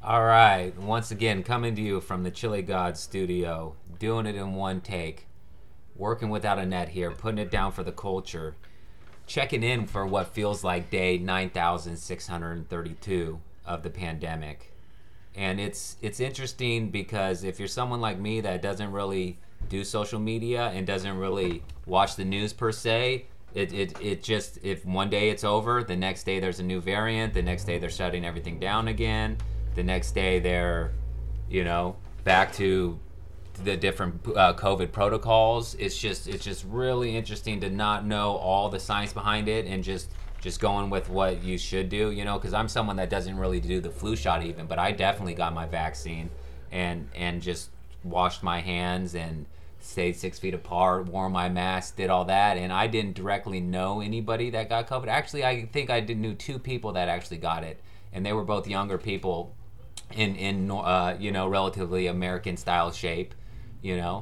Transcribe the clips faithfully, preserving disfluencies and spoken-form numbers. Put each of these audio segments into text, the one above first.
All right, once again, coming to you from the Chili God studio, doing it in one take, working without a net here, putting it down for the culture, checking in for what feels like day nine thousand six hundred thirty-two of the pandemic. And it's it's interesting because if you're someone like me that doesn't really do social media and doesn't really watch the news per se, It, it it just, if one day it's over, the next day there's a new variant, the next day they're shutting everything down again, the next day they're, you know, back to the different uh, COVID protocols. It's just it's just really interesting to not know all the science behind it and just just going with what you should do, you know, because I'm someone that doesn't really do the flu shot even, but I definitely got my vaccine and and just washed my hands and stayed six feet apart, wore my mask, did all that, and I didn't directly know anybody that got COVID. Actually, I think I did knew two people that actually got it, and they were both younger people in in uh, you know, relatively American style shape, you know.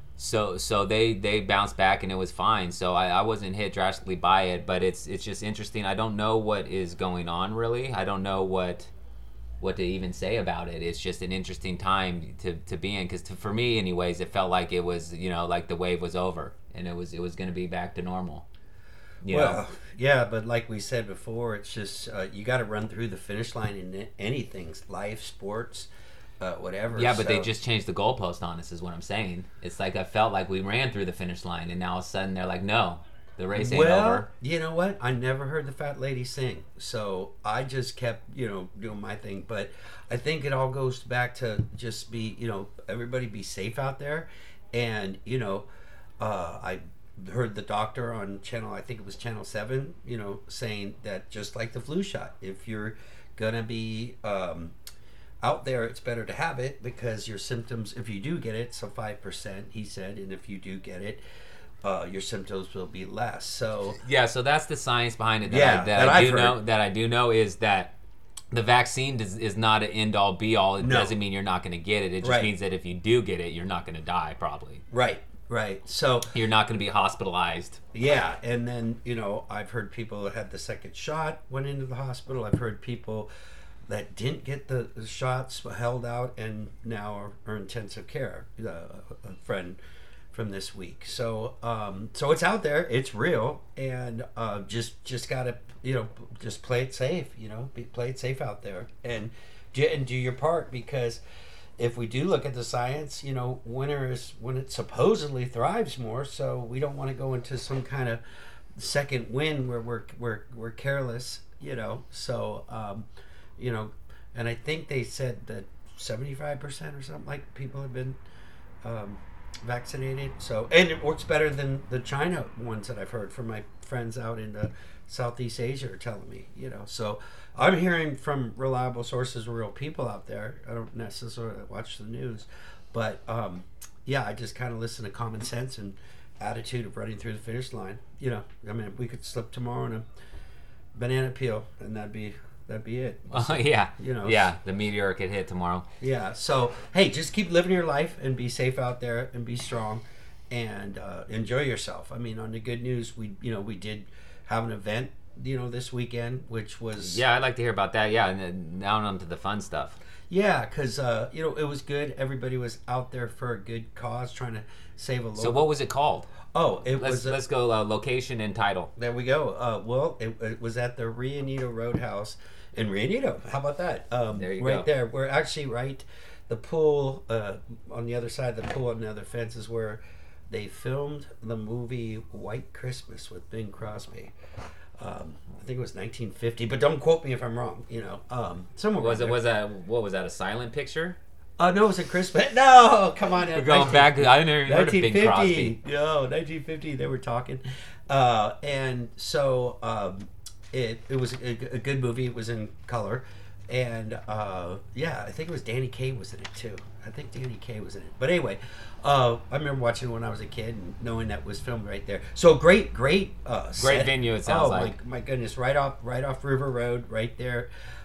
So so they they bounced back and it was fine. So I, I wasn't hit drastically by it, but it's it's just interesting. I don't know what is going on really. I don't know what. what to even say about it. It's just an interesting time to, to be in, because for me anyways, it felt like it was, you know, like the wave was over and it was it was going to be back to normal, you well know? Yeah, but like we said before, it's just uh, you got to run through the finish line in anything, life, sports, uh, whatever. Yeah, but so, they just changed the goalpost on us is what I'm saying. It's like I felt like we ran through the finish line and now all of a sudden they're like, no, the race ain't well, over. You know what? I never heard the fat lady sing, so I just kept, you know, doing my thing. But I think it all goes back to just be, you know, everybody be safe out there. And, you know, uh, I heard the doctor on channel, I think it was channel seven, you know, saying that just like the flu shot, if you're going to be um, out there, it's better to have it because your symptoms, if you do get it, so five percent, he said, and if you do get it, Uh, your symptoms will be less. So yeah, so that's the science behind it. That yeah, I, that, that I I've do heard. know. That I do know is that the vaccine does, is not an end all be all. It No. doesn't mean you're not going to get it. It just Right. means that if you do get it, you're not going to die. Probably Right, right. So you're not going to be hospitalized. yeah, and then, you know, I've heard people that had the second shot went into the hospital. I've heard people that didn't get the, the shots held out and now are, are intensive care. Uh, a friend from this week. So um, so it's out there, it's real, and uh, just just gotta, you know, just play it safe, you know, be, play it safe out there and do, and do your part, because if we do look at the science, you know, winter is when it supposedly thrives more, so we don't want to go into some kind of second wind where we're we're, we're careless, you know. So um, you know, and I think they said that seventy-five percent or something like people have been um, vaccinated, so, and it works better than the China ones that I've heard from my friends out in the Southeast Asia are telling me, you know. So I'm hearing from reliable sources, real people out there. I don't necessarily watch the news, but um, yeah, I just kind of listen to common sense and attitude of running through the finish line. You know, I mean, we could slip tomorrow in a banana peel, and that'd be that'd be it. Oh So, yeah, you know, yeah. The meteor could hit tomorrow. yeah. So hey, just keep living your life and be safe out there and be strong and uh, enjoy yourself. I mean, on the good news, we you know we did have an event, you know, this weekend, which was Yeah, I'd like to hear about that. Yeah, and then now on to the fun stuff. yeah, because uh, you know, it was good. Everybody was out there for a good cause, trying to save a local. So what was it called? Oh, it Let's was. A, let's go uh, location and title. there we go. Uh, well, it, it was at the Rio Neato Roadhouse in Rio Neato. How about that? Um, There you right go. there. We're actually right. The pool uh, on the other side of the pool, on the other fence, is where they filmed the movie White Christmas with Bing Crosby. Um, I think it was nineteen fifty, but don't quote me if I'm wrong. You know, um, somewhere Was around it was there. that what was that a silent picture? Oh no, it was a Christmas. No, come on. We're going back. I never even heard of Bing Crosby. No, nineteen fifty. They were talking, uh, and so um, it it was a, a good movie. It was in color, and uh, yeah, I think it was Danny Kaye was in it too. I think Danny Kaye was in it. But anyway, uh, I remember watching it when I was a kid and knowing that was filmed right there. So great, great, uh, Great set. venue. It sounds oh, like. my, my goodness, right off right off River Road, right there.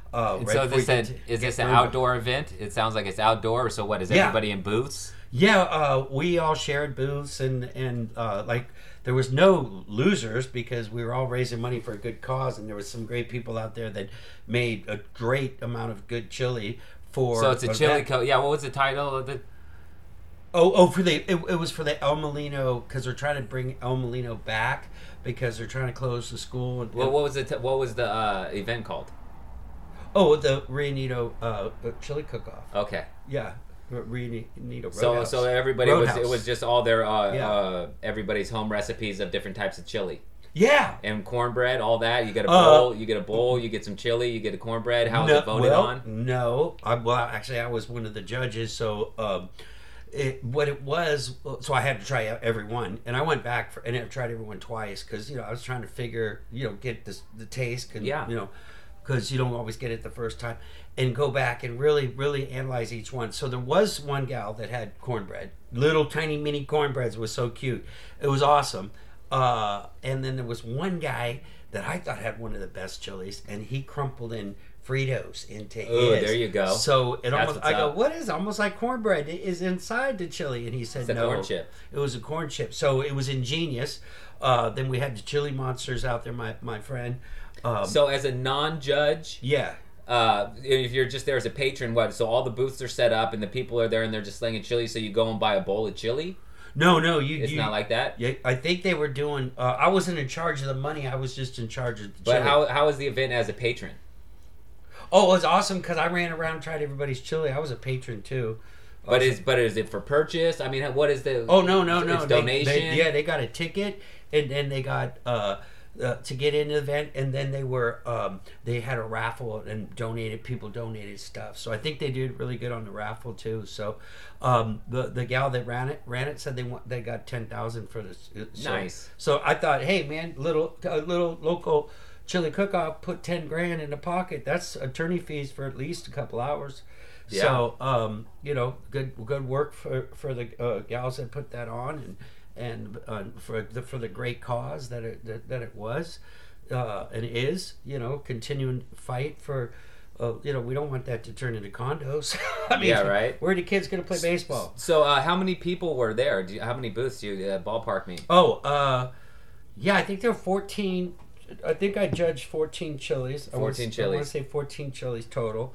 Uh, And right so before this you a, get to- is get this an moving. outdoor event? It sounds like it's outdoor. So what is Yeah. everybody in booths? Yeah, uh, we all shared booths, and and uh, like there was no losers because we were all raising money for a good cause, and there was some great people out there that made a great amount of good chili for. So it's a for chili. that. Co- yeah. What was the title of the? Oh, oh, for the it, it was for the El Molino because they're trying to bring El Molino back because they're trying to close the school. And, Well, what was the t- what was the uh, event called? oh, the Rionito uh, chili cook-off. Okay. Yeah, Rionito So Roadhouse. so everybody was Roadhouse. it was just all their uh, Yeah. uh, everybody's home recipes of different types of chili yeah. and cornbread, all that. You get a Uh, bowl, you get a bowl, you get some chili, you get a cornbread. How was no, it voted well, on? No, I, well, actually, I was one of the judges, so um, it, what it was, so I had to try out every one, and I went back for, and I tried every one twice because you know I was trying to figure, you know, get this the taste, and Yeah. you know, because you don't always get it the first time, and go back and really, really analyze each one. So there was one gal that had cornbread, little tiny mini cornbreads, was so cute, it was awesome. Uh, and then there was one guy that I thought had one of the best chilies, and he crumpled in Fritos into Ooh, his. there you go. So it That's almost, what's I go, up. what is it? Almost like cornbread? It is inside the chili, and he said It's a no. corn chip. It was a corn chip. So it was ingenious. Uh, then we had the chili monsters out there, my my friend. Um, So as a non-judge, yeah. uh, if you're just there as a patron, what? So all the booths are set up and the people are there and they're just slinging chili. So you go and buy a bowl of chili. No, no, you. It's you, not like that. Yeah, I think they were doing. Uh, I wasn't in charge of the money. I was just in charge of the But chili. how how was the event as a patron? Oh, it was awesome because I ran around and tried everybody's chili. I was a patron too. But Also- is but is it for purchase? I mean, what is the? Oh no no no! It's They- donation. they- yeah, they got a ticket, and then they got uh, uh, to get into the event, and then they were um, they had a raffle and donated. People donated stuff, so I think they did really good on the raffle too. So um, the the gal that ran it ran it said they want they got ten thousand for this. So, Nice. So I thought, hey man, little a little local chili cook-off, put ten grand in the pocket. That's attorney fees for at least a couple hours. Yeah. So, um, you know, good good work for for the uh, gals that put that on, and and uh, for the for the great cause that it that, that it was, uh, and is. You know, continuing fight for. Uh, you know, we don't want that to turn into condos. I mean, Yeah, right. Where are the kids going to play baseball? So uh, how many people were there? Do you, how many booths do you uh, ballpark me? Oh, uh, yeah, I think there were fourteen. I think I judged fourteen chilies. I wanna- fourteen I want chilies. to say fourteen chilies total.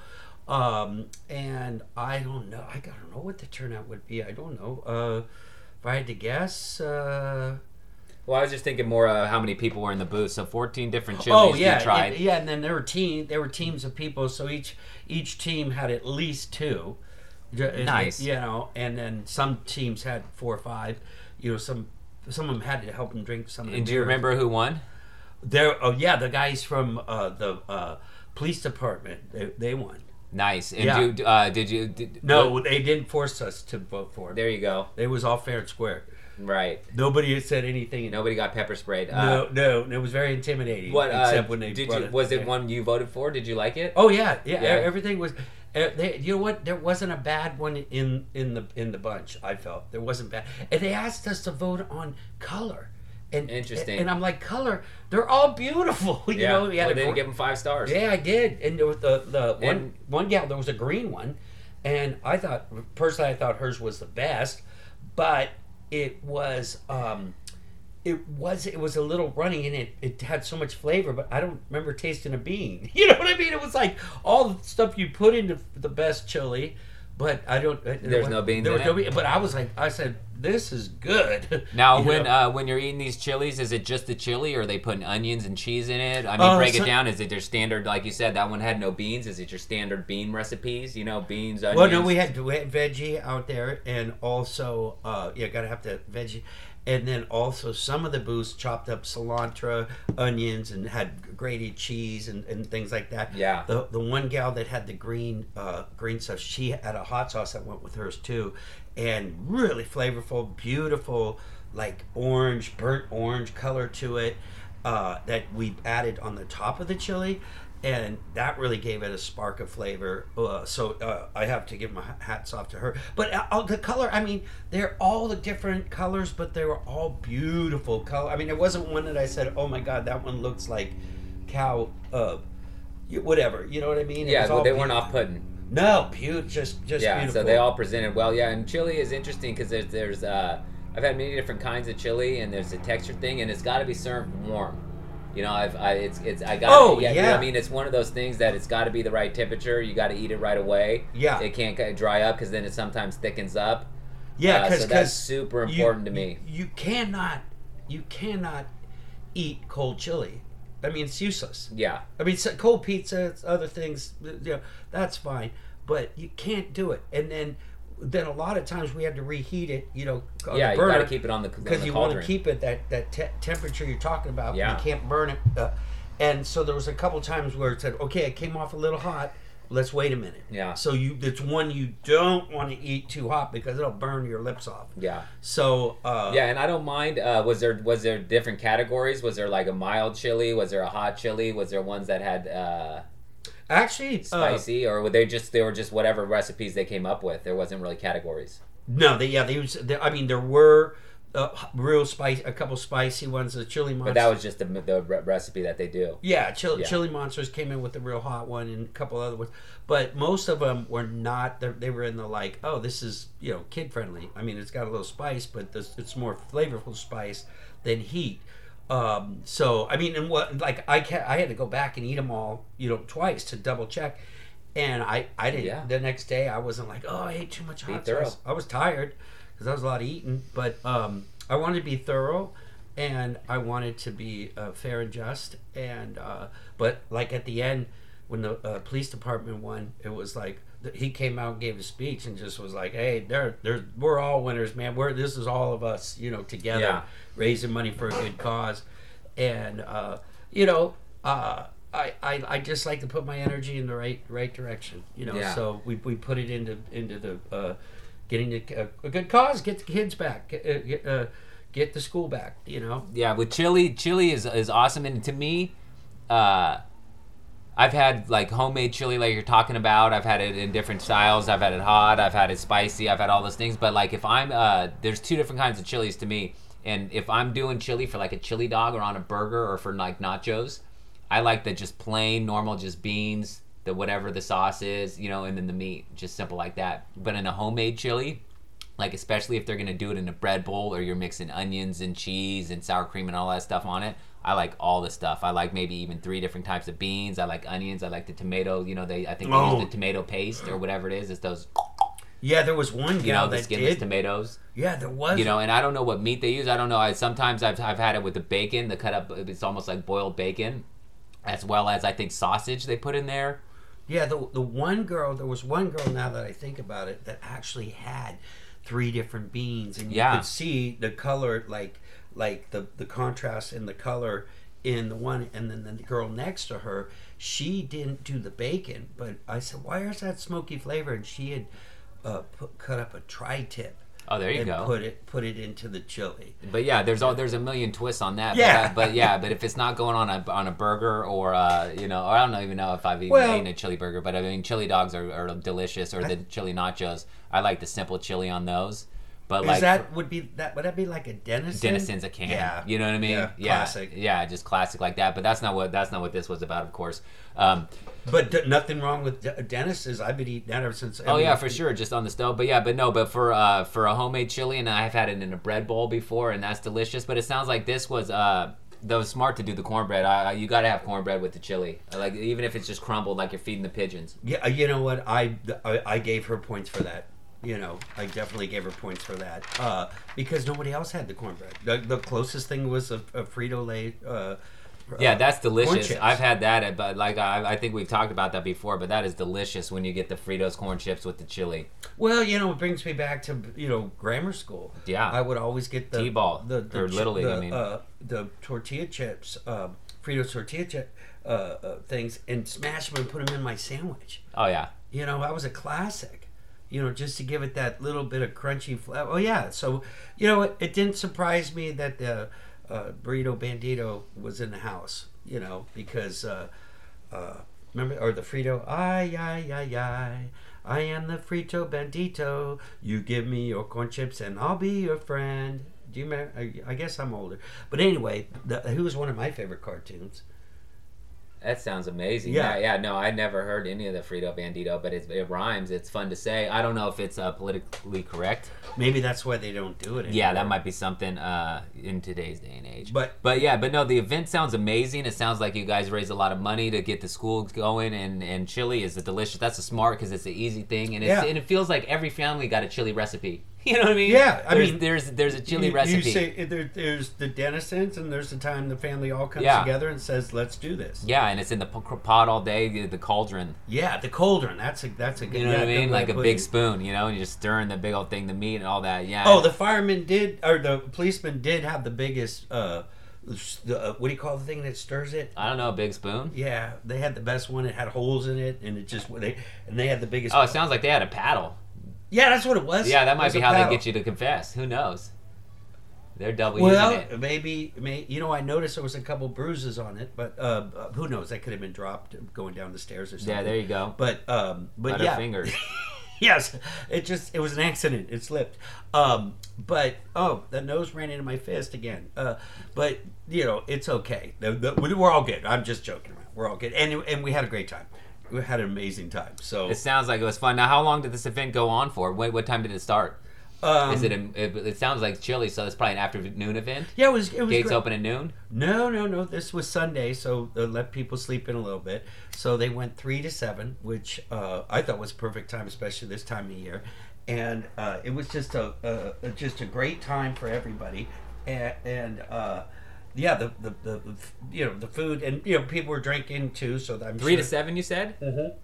Um, and I don't know. I don't know what the turnout would be. I don't know. Uh, if I had to guess, uh, Well, I was just thinking more uh, how many people were in the booth. So fourteen different chilies oh yeah, you tried. and- yeah, and then there were team. There were teams of people. So each each team had at least two. Ju- Nice. You know, and then some teams had four or five. You know, some some of them had to help them drink some. Of the And do you beer. remember who won? There, oh yeah, the guys from uh, the uh, police department, they, they won. Nice. And Yeah. you, uh, did you? Did, No, what- they didn't force us to vote for it. there you go. It was all fair and square. Right. Nobody had said anything. Nobody got pepper sprayed. Uh, no, no, it was very intimidating. What? Uh, except when they did brought you? it. Was it Yeah. one you voted for? Did you like it? Oh yeah, yeah, Yeah. everything was. Uh, they, you know what? There wasn't a bad one in in the in the bunch. I felt there wasn't bad, and they asked us to vote on color. And, Interesting. And I'm like, color. They're all beautiful. You yeah. know, we had well, a they didn't gr- give them five stars. Yeah, I did. And there was the the one And- one gal. There was a green one, and I thought personally, I thought hers was the best, but it was um, it was it was a little runny and it it had so much flavor, but I don't remember tasting a bean. You know what I mean? It was like all the stuff you put into the best chili, but I don't. There's no beans There in was no it? bean, but I was like, I said, this is good. Now, You when know? uh, when you're eating these chilies, is it just the chili, or are they putting onions and cheese in it? I mean, Uh, break so- it down. Is it your standard, like you said, that one had no beans? Is it your standard bean recipes? You know, beans, onions. Well, no, we had we had veggie out there, and also uh, yeah, gotta have the veggie, and then also some of the booths chopped up cilantro, onions, and had grated cheese and, and things like that. Yeah. The the one gal that had the green uh, green stuff, she had a hot sauce that went with hers too, and really flavorful, beautiful, like orange, burnt orange color to it. Uh, that we added on the top of the chili, and that really gave it a spark of flavor. Uh, so uh, I have to give my hats off to her. But uh, uh, the color, I mean, they're all the different colors, but they were all beautiful color. I mean, there wasn't one that I said, "Oh my God, that one looks like cow." Uh, you, whatever. You know what I mean? It Yeah, was well, all they weren't beau- off-putting. No, beautiful, just just Yeah, beautiful. so they all presented well. Yeah, and chili is interesting because there's there's uh, I've had many different kinds of chili, and there's a texture thing, and it's got to be served warm. You know, I've I it's it's I got. Oh, yeah, yeah. You know what I mean, it's one of those things that it's got to be the right temperature. You got to eat it right away. Yeah. It can't get- dry up because then it sometimes thickens up. Yeah, Uh, because so that's super important to me. You cannot, you cannot eat cold chili. I mean, it's useless. Yeah. I mean, so- cold pizza, other things, you know, that's fine, but you can't do it. And then, then a lot of times we had to reheat it. You know, on Yeah, the you burner, got to keep it on the on because the you want cauldron. to keep it that that te- temperature you're talking about. Yeah. You can't burn it. Uh, and so there was a couple times where it said, "Okay, it came off a little hot. Let's wait a minute." Yeah. So you, it's one you don't want to eat too hot because it'll burn your lips off. Yeah. So uh, Yeah, and I don't mind. Uh, was there was there different categories? Was there like a mild chili? Was there a hot chili? Was there ones that had uh, actually, uh, spicy, or were they just they were just whatever recipes they came up with? There wasn't really categories. no, they yeah they was. They, I mean, there were uh, real spice, a couple spicy ones. The chili monster. But that was just the, the re- recipe that they do. Yeah, chili, Yeah. chili monsters came in with a real hot one and a couple other ones, but most of them were not. They they were in the like, oh, this is you know kid friendly. I mean, it's got a little spice, but this, it's more flavorful spice than heat. Um, so I mean, and what like I can I had to go back and eat them all, you know, twice to double check, and I I didn't. Yeah. The next day I wasn't like, oh, I ate too much Be hot thorough. sauce. I was tired because that was a lot of eating, but um, I wanted to be thorough. And I wanted to be uh, fair and just, and uh, but like at the end, when the uh, police department won, it was like th- he came out and gave a speech and just was like, "Hey, there, there's we're all winners, man. We're this is all of us, you know, together, Yeah. raising money for a good cause." And uh, you know, uh, I, I I just like to put my energy in the right right direction, you know. Yeah. So we we put it into into the uh, getting the, uh, a good cause, get the kids back. Get, uh, get, uh, Get the school back, you know. Yeah, with chili, chili is is awesome, and to me, uh, I've had like homemade chili, like you're talking about. I've had it in different styles. I've had it hot. I've had it spicy. I've had all those things. But like if I'm, uh, there's two different kinds of chilies to me, and if I'm doing chili for like a chili dog or on a burger or for like nachos, I like the just plain normal, just beans, the whatever the sauce is, you know, and then the meat, just simple like that. But in a homemade chili, like especially if they're gonna do it in a bread bowl or you're mixing onions and cheese and sour cream and all that stuff on it, I like all the stuff. I like maybe even three different types of beans. I like onions. I like the tomato. You know, they I think they Oh. use the tomato paste or whatever it is. It's those, Yeah, there was one you gal know, the that skinless did. tomatoes. Yeah, there was. You know, and I don't know what meat they use. I don't know. I sometimes I've I've had it with the bacon, the cut up. It's almost like boiled bacon, as well as I think sausage they put in there. Yeah, the the one girl. There was one girl. Now that I think about it, that actually had three different beans, and you Yeah. could see the color, like like the the contrast in the color in the one, and then the girl next to her, she didn't do the bacon. But I said, why is that smoky flavor? And she had uh, put, cut up a tri-tip. Oh, there you and go. Put it put it into the chili. But yeah, there's all there's a million twists on that. Yeah. But, but yeah, but if it's not going on a on a burger or uh you know, or I don't even know if I've even Well- eaten a chili burger, but I mean chili dogs are, are delicious, or the chili nachos. I like the simple chili on those. But Is like that would be that would that be like a Denison? Denison's a can. Yeah. You know what I mean? Yeah, yeah. classic. Yeah, just classic like that. But that's not what that's not what this was about, of course. Um, But d- nothing wrong with D- Dennis's. I've been eating that ever since. I oh mean, yeah, for sure, just on the stove. But yeah, but no, but for uh, for a homemade chili, and I've had it in a bread bowl before, and that's delicious. But it sounds like this was uh, that was smart to do the cornbread. I, I- you got to have cornbread with the chili, like even if it's just crumbled, like you're feeding the pigeons. Yeah, you know what? I, I I gave her points for that. You know, I definitely gave her points for that uh, because nobody else had the cornbread. The, the closest thing was a, a Frito Lay. Uh, Yeah, uh, that's corn delicious. chips. I've had that, but like I, I think we've talked about that before. But that is delicious when you get the Fritos corn chips with the chili. Well, you know, it brings me back to you know grammar school. Yeah. I would always get the T-ball, the, the or chi- Little League, the, I mean. uh, the tortilla chips, um, Fritos tortilla chip uh, uh, things, and smash them and put them in my sandwich. Oh yeah. You know, that was a classic. You know, just to give it that little bit of crunchy flavor. Oh yeah, so you know, it, it didn't surprise me that the uh, burrito bandito was in the house. You know, because uh, uh, remember, or the Frito, ay ay ay ay, I am the Frito bandito. You give me your corn chips and I'll be your friend. Do you remember? I, I guess I'm older, but anyway, the, who was one of my favorite cartoons? That sounds amazing. Yeah. yeah, yeah. No, I never heard any of the Frito Bandito, but it, it rhymes. It's fun to say. I don't know if it's uh, politically correct. Maybe that's why they don't do it anymore. Yeah, that might be something uh, in today's day and age. But but yeah, but no, the event sounds amazing. It sounds like you guys raise a lot of money to get the school going, and, and chili is a delicious. That's a smart because it's an easy thing, and it's, Yeah. and it feels like every family got a chili recipe. You know what I mean? Yeah, I there's, mean, there's there's a chili you, recipe. You say there, there's the denizens, and there's the time the family all comes Yeah. together and says, "Let's do this." Yeah, and it's in the p- pot all day, the, the cauldron. Yeah, the cauldron. That's a that's a good. You know yeah, what I mean? good way Like of a putting big it. spoon, you know, and you just stirring the big old thing, the meat and all that. Yeah. Oh, the firemen did, or the policemen did have the biggest. Uh, the, uh, what do you call the thing that stirs it? I don't know, a big spoon. Yeah, they had the best one. It had holes in it, and it just they and they had the biggest. Oh, it sounds like they had a paddle. Yeah, that's what it was. Yeah, that It might was be a how paddle. they get you to confess. Who knows? They're double Well, using it. maybe, may you know, I noticed there was a couple bruises on it, but uh, who knows? That could have been dropped going down the stairs or something. Yeah, there you go. But um, but Butter yeah, fingers. yes, it just it was an accident. It slipped. Um, but oh, the nose ran into my fist again. Uh, but you know, it's okay. The- the- We're all good. I'm just joking around. We're all good, and and we had a great time. We had an amazing time. So It sounds like it was fun. Now, how long did this event go on for? What, what time did it start? um, Is it, a, it? It sounds like chili, so it's probably an afternoon event. Yeah, it was. It was Gates great. open at noon. No, no, no. This was Sunday, so they let people sleep in a little bit. So they went three to seven, which uh, I thought was perfect time, especially this time of year. And uh, it was just a, a just a great time for everybody. And, and uh, yeah, the, the the you know the food and you know people were drinking too. So I'm Three to sure. seven, you said. Mm-hmm.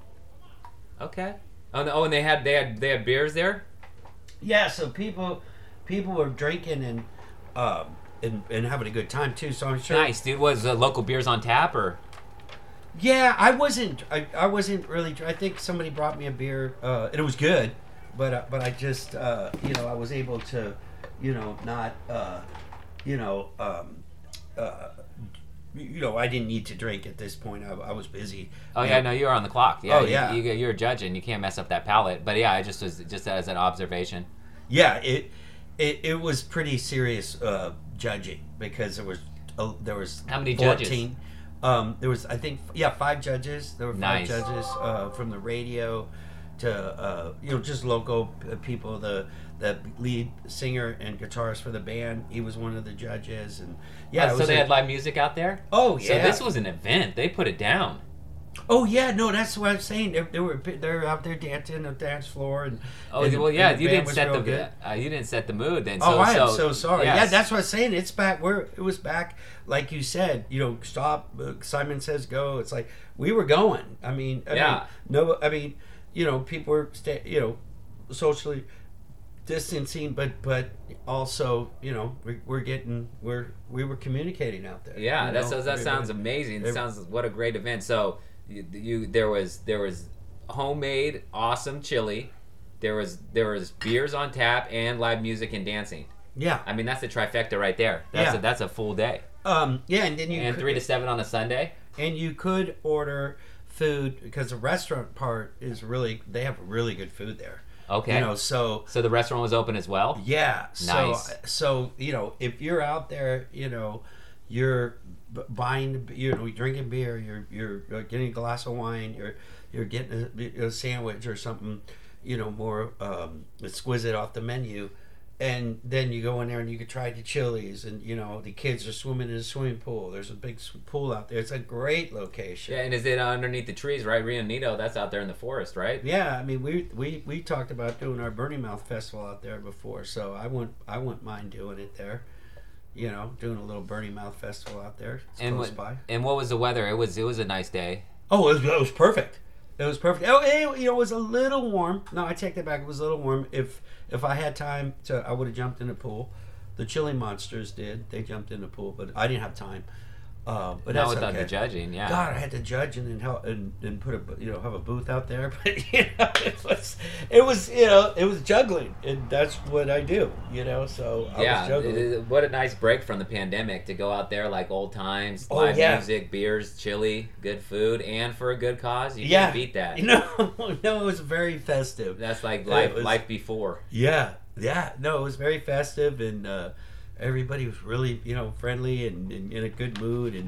Okay. Oh, no, oh, and they had they had they had beers there. Yeah, so people people were drinking and um, and and having a good time too. So I'm sure. Nice, dude. Was uh, local beers on tap or? Yeah, I wasn't. I, I wasn't really. I think somebody brought me a beer, uh, and it was good, but uh, but I just uh, you know I was able to, you know, not uh, you know um, uh, you know I didn't need to drink at this point. I, I was busy. Oh yeah, no, you were on the clock. Yeah, Oh, you- yeah. You, you're judging. You can't mess up that palate. But yeah, I just was just as an observation. Yeah, it it, it was pretty serious uh, judging because there was uh, there was How many judges? fourteen. Um, there was, I think, yeah, five judges. There were five Nice. judges uh, from the radio to, uh, you know, just local p- people. The the lead singer and guitarist for the band, he was one of the judges, and yeah. Oh, it so was they a- had live music out there. Oh So yeah. this was an event. They put it down. Oh yeah, no, that's what I'm saying. They, they were they're out there dancing on the dance floor, and Oh and the- well, yeah. and the You band didn't was set real the good. uh, you didn't set the mood then. So, Oh, I am so, so sorry. yes. Yeah, that's what I'm saying. It's back where it was back, like you said. You know, stop. Uh, Simon says go. It's like we were going. I mean, I Yeah. mean, no, I mean, you know, people were, sta- you know, socially distancing, but but also, you know, we're, we're getting we're we were communicating out there. Yeah, you that know, sounds that everybody- sounds amazing. It every- sounds what a great event. So you, you there was there was homemade awesome chili. There was there was beers on tap and live music and dancing. Yeah, I mean that's the trifecta right there. That's Yeah. a, that's a full day. um, yeah, and then you And could, three to seven on a Sunday. and you could order food because the restaurant part is really they have really good food there. Okay. You know, so So the restaurant was open as well. yeah. So Nice. so you know, if you're out there, you know, you're b- buying, you know, drinking beer, you're you're uh, getting a glass of wine, you're you're getting a, a sandwich or something, you know, more um, exquisite off the menu. And then you go in there and you can try the chilies, and you know the kids are swimming in a swimming pool. There's a big s- pool out there. It's a great location. Yeah, and is it underneath the trees, right? Rio Nito, that's out there in the forest, right? Yeah, I mean, we, we, we talked about doing our Burning Mouth Festival out there before, so I wouldn't I wouldn't mind doing it there. You know, doing a little Burning Mouth Festival out there. It's And close what, by. and what was the weather? It was it was a nice day. Oh, it was, it was perfect. It was perfect. Oh, it, you know, it was a little warm. No, I take that back. It was a little warm. If if I had time to, I would have jumped in the pool. The Chili Monsters did. They jumped in the pool, but I didn't have time. Uh, but Not that's without okay. the judging, yeah. God, I had to judge and then help and, and put a you know have a booth out there, but you know it was it was you know it was juggling, and that's what I do, you know. So I Yeah, was juggling. it- it- what a nice break from the pandemic to go out there like old times, Oh, live yeah. music, beers, chili, good food, and for a good cause. You yeah, can't beat that. You know, no, it was very festive. That's like It life, was- life before. Yeah, yeah, no, it was very festive, and uh, everybody was really you know friendly and, and in a good mood, and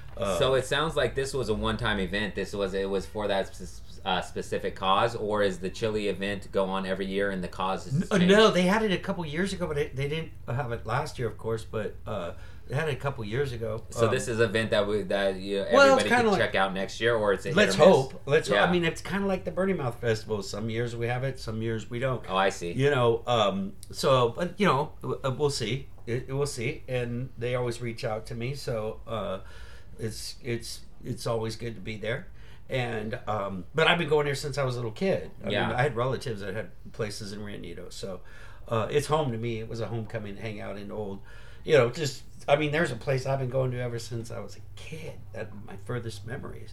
Uh, So it sounds like this was a one-time event. This was it was for that sp- uh, specific cause, or is the chili event go on every year and the cause is Uh, changed? no, they had it a couple years ago, but it, they didn't have it last year, of course. But uh, they had it a couple years ago. So Um, this is an event that we that you know, Well, it's everybody kinda can like- check out next year, or it's a hit let's or miss? hope. Let's. Yeah. I mean, it's kind of like the Burning Mouth Festival. Some years we have it, some years we don't. Oh, I see. You know, um, so but you know, w- uh, we'll see. It, we'll see, and they always reach out to me, so uh, it's it's it's always good to be there. And um, but I've been going there since I was a little kid. I Yeah. mean, I had relatives that had places in Ranito, so uh, it's home to me. It was a homecoming, hang out in old, you know, just. I mean, there's a place I've been going to ever since I was a kid. That's my furthest memories.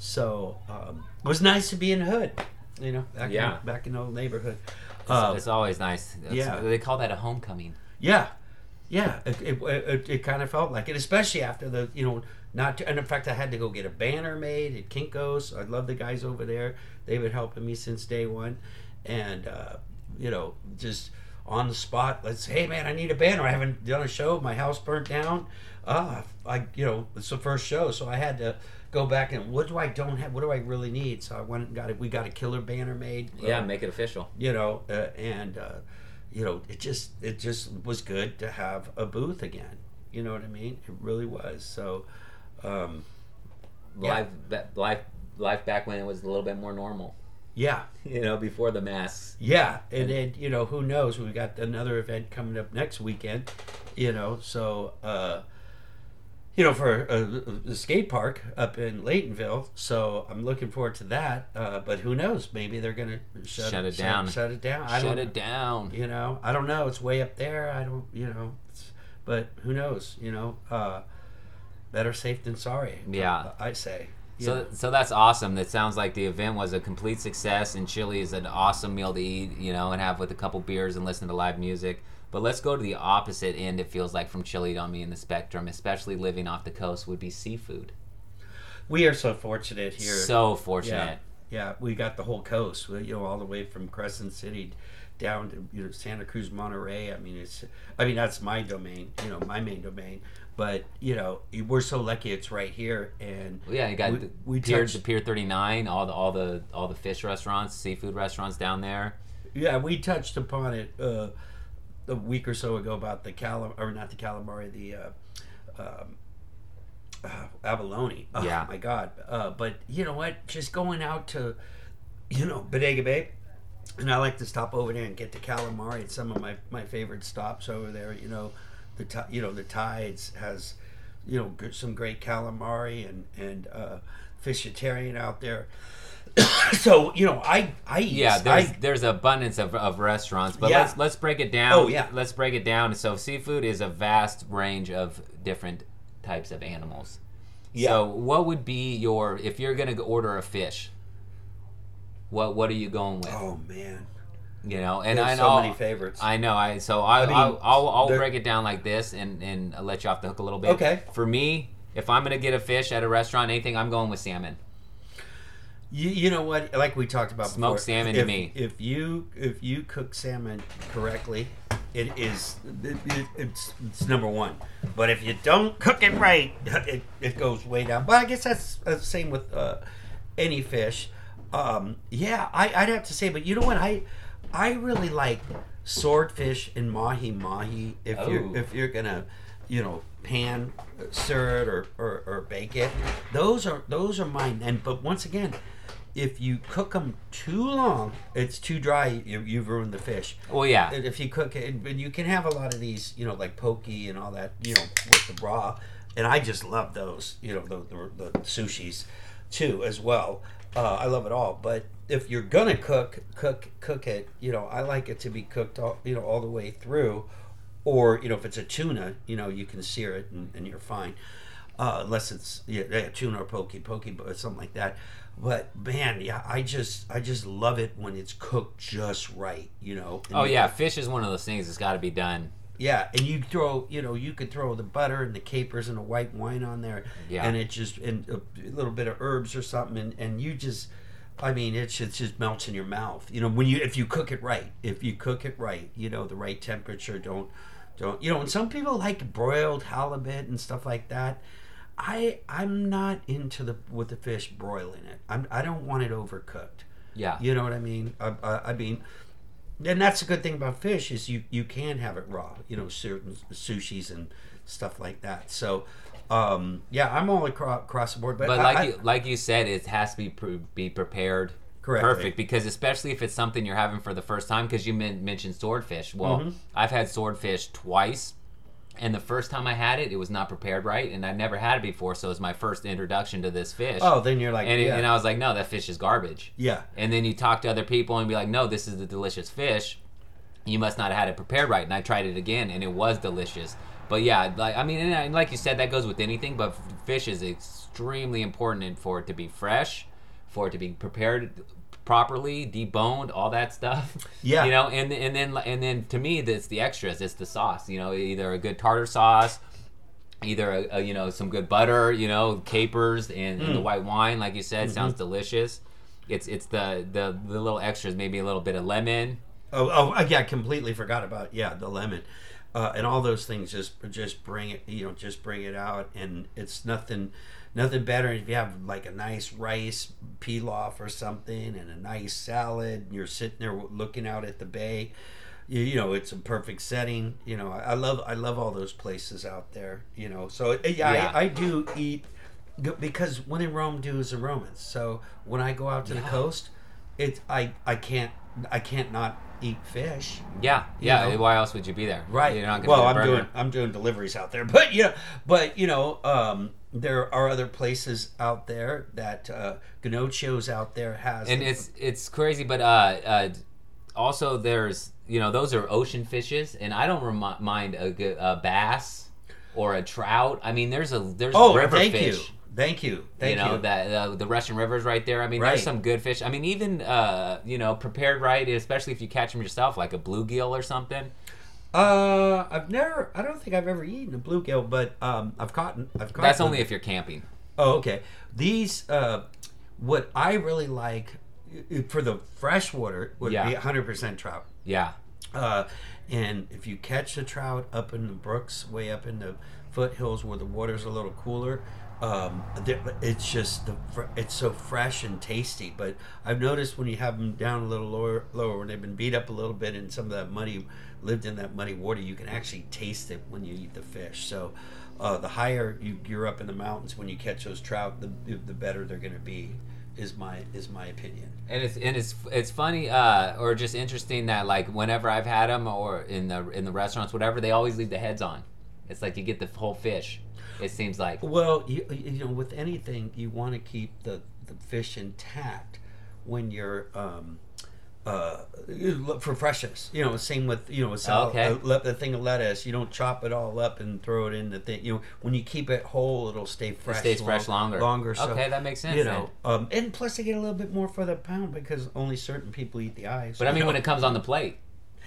So um, it was nice to be in the hood, you know, back Yeah. in, back in the old neighborhood. It's, Uh, it's always nice. It's- yeah. They call that a homecoming. Yeah, yeah. It, it, it, it kind of felt like it, especially after the, you know, not. To, and in fact, I had to go get a banner made at Kinko's. I love the guys over there. They've been helping me since day one, and uh, you know, just on the spot. Let's. Hey, man, I need a banner. I haven't done a show. My house burnt down. Ah, I, you know, it's the first show, so I had to go back and what do I don't have? What do I really need? So I went and got it. We got a killer banner made. Yeah, uh, make it official. you know, uh, and uh, you know, it just it just was good to have a booth again. You know what I mean? It really was. So, um, yeah. Life, ba- life, life back when it was a little bit more normal. yeah, You know, before the masks. yeah, and then you know, who knows? We got another event coming up next weekend. You know, so. Uh, you know, for a, a skate park up in Laytonville, so I'm looking forward to that. Uh, but who knows? Maybe they're gonna shut, Shut it shut- down. Shut, it down. I Shut don't, it down. You know, I don't know. It's way up there. I don't. You know, it's, but who knows? You know, uh, better safe than sorry. Yeah. I, I say. You So, know. so that's awesome. That sounds like the event was a complete success, and chili is an awesome meal to eat, you know, and have with a couple beers and listen to live music. But let's go to the opposite end. It feels like from chili on me in the spectrum, especially living off the coast, would be seafood. We are so fortunate here. So yeah, fortunate. yeah, we got the whole coast. We, you know, all the way from Crescent City down to you know Santa Cruz, Monterey. I mean, it's. I mean, that's my domain. You know, my main domain. But you know, we're so lucky it's right here, and Well, yeah, you got we, the we Pier, touched- the Pier thirty-nine, all the all the all the fish restaurants, seafood restaurants down there. Yeah, we touched upon it uh, a week or so ago about the calam or not the calamari, the uh, um, uh, abalone. Oh, Yeah. my God. Uh, but you know what? Just going out to, you know, Bodega Bay, and I like to stop over there and get the calamari. It's some of my, my favorite stops over there. You know, the ti- you know the Tides has, you know, g- some great calamari and and uh, Fishitarian out there. So you know, I I Yeah, there's I, there's abundance of, of restaurants, but Yeah. let's let's break it down. Oh, yeah. Let's break it down. So seafood is a vast range of different types of animals. Yeah. So what would be your if you're gonna order a fish? What what are you going with? oh man. You know, and There's I so know many favorites. I know. I so I, I mean, I'll I'll, I'll there- break it down like this and and I'll let you off the hook a little bit. Okay. For me, if I'm gonna get a fish at a restaurant, anything, I'm going with salmon. You, you know what? Like we talked about Smoked before, salmon to if, me. If you if you cook salmon correctly, it is it, it, it's, it's number one. But if you don't cook it right, it, it goes way down. But I guess that's the same with uh, any fish. Um, yeah, I, I'd have to say. But you know what? I I really like swordfish and mahi mahi. If Oh. you're if you're gonna, you know, pan sear it or, or, or bake it, those are those are mine. And but once again, if you cook them too long, it's too dry. You, you've ruined the fish. Well, yeah. And if you cook it, and you can have a lot of these, you know, like poke and all that, you know, with the raw. And I just love those, you know, the the, the sushis too as well. Uh, I love it all. But if you're gonna cook, cook cook it. You know, I like it to be cooked all, you know, all the way through. Or you know, if it's a tuna, you know, you can sear it and, and you're fine. Uh, unless it's yeah, yeah, tuna or poke, poke, or something like that. But man, yeah, I just I just love it when it's cooked just right. You know. And Oh you- yeah, fish is one of those things that's got to be done. Yeah, and you throw, you know, you could throw the butter and the capers and the white wine on there, Yeah. and it just and a little bit of herbs or something, and, and you just, I mean, it just, it just melts in your mouth. You know, when you if you cook it right, if you cook it right, you know, the right temperature. Don't, don't, you know. And some people like broiled halibut and stuff like that. I I'm not into the with the fish broiling it. I'm I don't want it overcooked. Yeah. You know what I mean? I, I, I mean, and that's the good thing about fish is you you can have it raw. You know, certain sushis and stuff like that. So, um, yeah, I'm all across, across the board. But, But I, like I, you like you said, it has to be pre- be prepared Correctly. perfect, because especially if it's something you're having for the first time, because you men- mentioned swordfish. Well, Mm-hmm. I've had swordfish twice, and the first time I had it, it was not prepared right, and I'd never had it before, so it was my first introduction to this fish. oh, then you're like, and, it, yeah, and I was like, no, that fish is garbage. yeah. And then you talk to other people and be like, no, this is the delicious fish. You must not have had it prepared right. And I tried it again, and it was delicious. But yeah, like I mean, and like you said, that goes with anything. But fish is extremely important for it to be fresh, for it to be prepared properly, deboned, all that stuff. Yeah. You know, and and then and then to me, it's the extras. It's the sauce. You know, either a good tartar sauce, either a, a you know some good butter. You know, capers and, and the white wine, like you said, sounds delicious. It's it's the, the the little extras, maybe a little bit of lemon. Oh, oh, yeah, I completely forgot about yeah the lemon, uh, and all those things just just bring it you know just bring it out, and it's nothing nothing better if you have like a nice rice pilaf or something and a nice salad. And you're sitting there looking out at the bay. You, you know it's a perfect setting. You know I, I love I love all those places out there. You know so yeah, Yeah. I, I do eat because when in Rome do as the Romans. So when I go out to the Yeah. coast, it I I can't I can't not eat fish. Yeah, yeah. know? Why else would you be there? Right. You're not gonna well, get a I'm burger. doing I'm doing deliveries out there, but you know, but you know, um, there are other places out there that uh, Gnocchio's out there has, And it's it's crazy, but uh, uh, also there's you know those are ocean fishes, and I don't remi- mind a, good, a bass or a trout. I mean, there's a there's oh, river thank fish. you, thank you, thank you know you. that uh, the Russian River's right there. I mean, Right. there's some good fish. I mean, even uh, you know prepared right, especially if you catch them yourself, like a bluegill or something. Uh, I've never, I don't think I've ever eaten a bluegill, but um, I've caught, I've caught. That's them. only if you're camping. Oh, okay. These, uh, what I really like uh, for the freshwater would Yeah. be one hundred percent trout. Yeah, Uh, and if you catch the trout up in the brooks, way up in the foothills where the water's a little cooler, um, there- it's just the fr- it's so fresh and tasty. But I've noticed when you have them down a little lower, lower when they've been beat up a little bit and some of that muddy lived in that muddy water, you can actually taste it when you eat the fish. So uh, the higher you, you're up in the mountains when you catch those trout, the the better they're going to be. Is my is my opinion. and it's and it's it's funny uh, or just interesting that like whenever I've had them or in the in the restaurants, whatever, they always leave the heads on. It's like you get the whole fish. It seems like. Well, you, you know, with anything, you want to keep the, the fish intact when you're um, uh, you look for freshness. You know, same with you know, a salad, Okay. a, le- a thing of lettuce. You don't chop it all up and throw it in the thing. You know, when you keep it whole, it'll stay fresh. It stays fresh long- longer. Longer. So, Okay, that makes sense. You then. know, um, and plus they get a little bit more for the pound because only certain people eat the eyes. But I you mean, know? when it comes on the plate.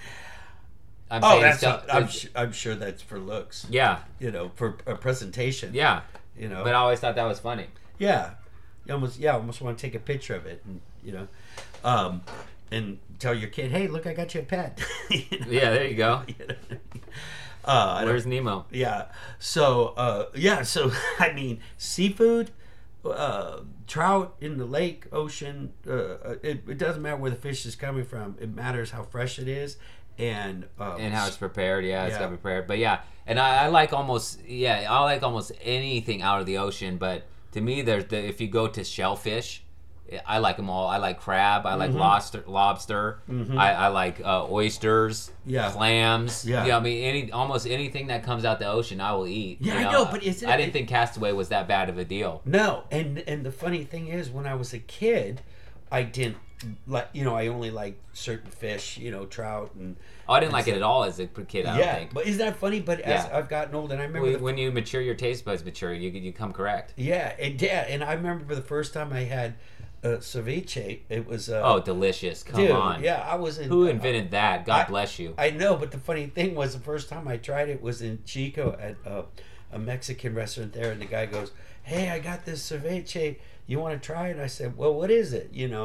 I'm oh, saying that's it's still, I'm, it's- su- I'm sure that's for looks. yeah, You know, for a presentation. yeah. You know, But I always thought that was funny. Yeah, you almost yeah, almost want to take a picture of it, and you know, um, and tell your kid, hey, look, I got you a pet. You know? Yeah, there you go. You know? uh, I don't- Where's Nemo? yeah, so uh, yeah, so I mean, seafood, uh, trout in the lake, ocean. Uh, it, it doesn't matter where the fish is coming from. It matters how fresh it is, and um, And how it's prepared, yeah, it's Yeah. got prepared. But yeah, and I, I like almost, yeah, I like almost anything out of the ocean. But to me, there's the if you go to shellfish, I like them all. I like crab. I like lobster. Lobster. I, I like uh, oysters. Mm-hmm. Yeah. Clams. Yeah. You know, I mean, any almost anything that comes out the ocean, I will eat. Yeah, you I know, but isn't I it- didn't think Castaway was that bad of a deal. No, and and the funny thing is, when I was a kid, I didn't like you know I only liked certain fish, you know, trout and Oh, I didn't like it at all as a kid. I don't yeah. think. But isn't that funny? But as Yeah. I've gotten older, and I remember When, the, when you mature, your taste buds mature. You you come correct. yeah, and yeah, and I remember the first time I had uh, ceviche. It was uh, Oh, delicious! Come dude, on. yeah, I was in. Who invented that? God I- bless you. I know, but the funny thing was, the first time I tried it was in Chico at uh, a Mexican restaurant there, and the guy goes, "Hey, I got this ceviche. You want to try it?" I said, "Well, what is it?" You know,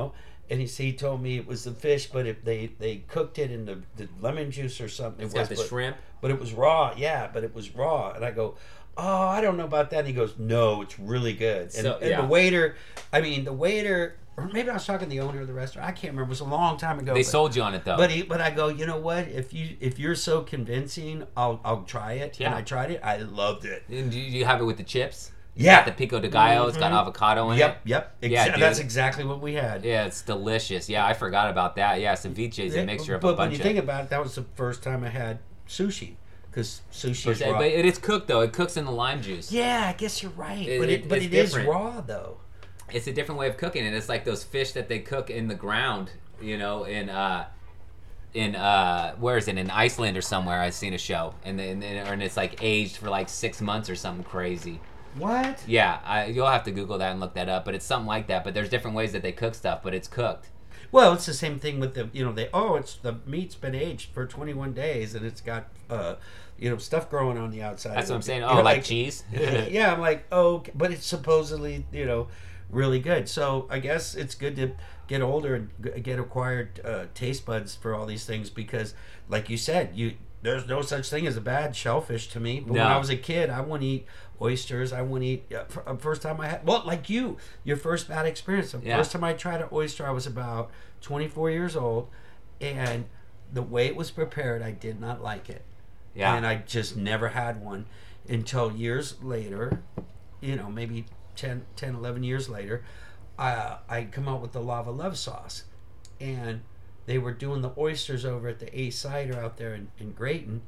and he, he told me it was the fish, but if they they cooked it in the, the lemon juice or something. It's it was, got the but, shrimp. but it was raw. Yeah, but it was raw, and I go, oh, I don't know about that. And he goes, no, it's really good. And, So, and yeah. the waiter, I mean, the waiter, or maybe I was talking to the owner of the restaurant. I can't remember. It was a long time ago. They but, sold you on it though. But he, but I go, you know what? If you if you're so convincing, I'll I'll try it. Yeah. And I tried it. I loved it. And do you have it with the chips? It's Yeah. got the pico de gallo. It's got Mhm. avocado in Yep, it. yep. Exa- Yeah, dude. that's exactly what we had. Yeah, it's delicious. Yeah, I forgot about that. Yeah, ceviche is a mixture of but a when bunch you of. think about it, that was the first time I had sushi, because sushi is raw. But it is cooked though. It cooks in the lime juice. Yeah, I guess you're right. It- but it- it, but it's it is different. raw though. It's a different way of cooking it. It's like those fish that they cook in the ground, you know, in uh in uh where is it, in Iceland or somewhere. I've seen a show, and then and, and it's like aged for like six months or something crazy. What? Yeah, I, you'll have to Google that and look that up, but it's something like that. But there's different ways that they cook stuff, but it's cooked. Well, it's the same thing with the, you know, they, oh, it's the meat's been aged for twenty-one days and it's got, uh, you know, stuff growing on the outside. That's what I'm saying. You're Oh, like, cheese? Yeah, I'm like, oh, okay, but it's supposedly, you know, really good. So I guess it's good to get older and g- get acquired uh, taste buds for all these things because, like you said, you there's no such thing as a bad shellfish to me. But when No. I was a kid, I wouldn't eat oysters. I wouldn't eat. Uh, f- uh, first time I had, well, like you, your first bad experience. The Yeah. first time I tried an oyster, I was about twenty-four years old, and the way it was prepared, I did not like it. Yeah. And I just never had one until years later, you know, maybe ten, ten eleven years later, uh, I come out with the lava love sauce. And they were doing the oysters over at the Ace Cider out there in, in Grayton.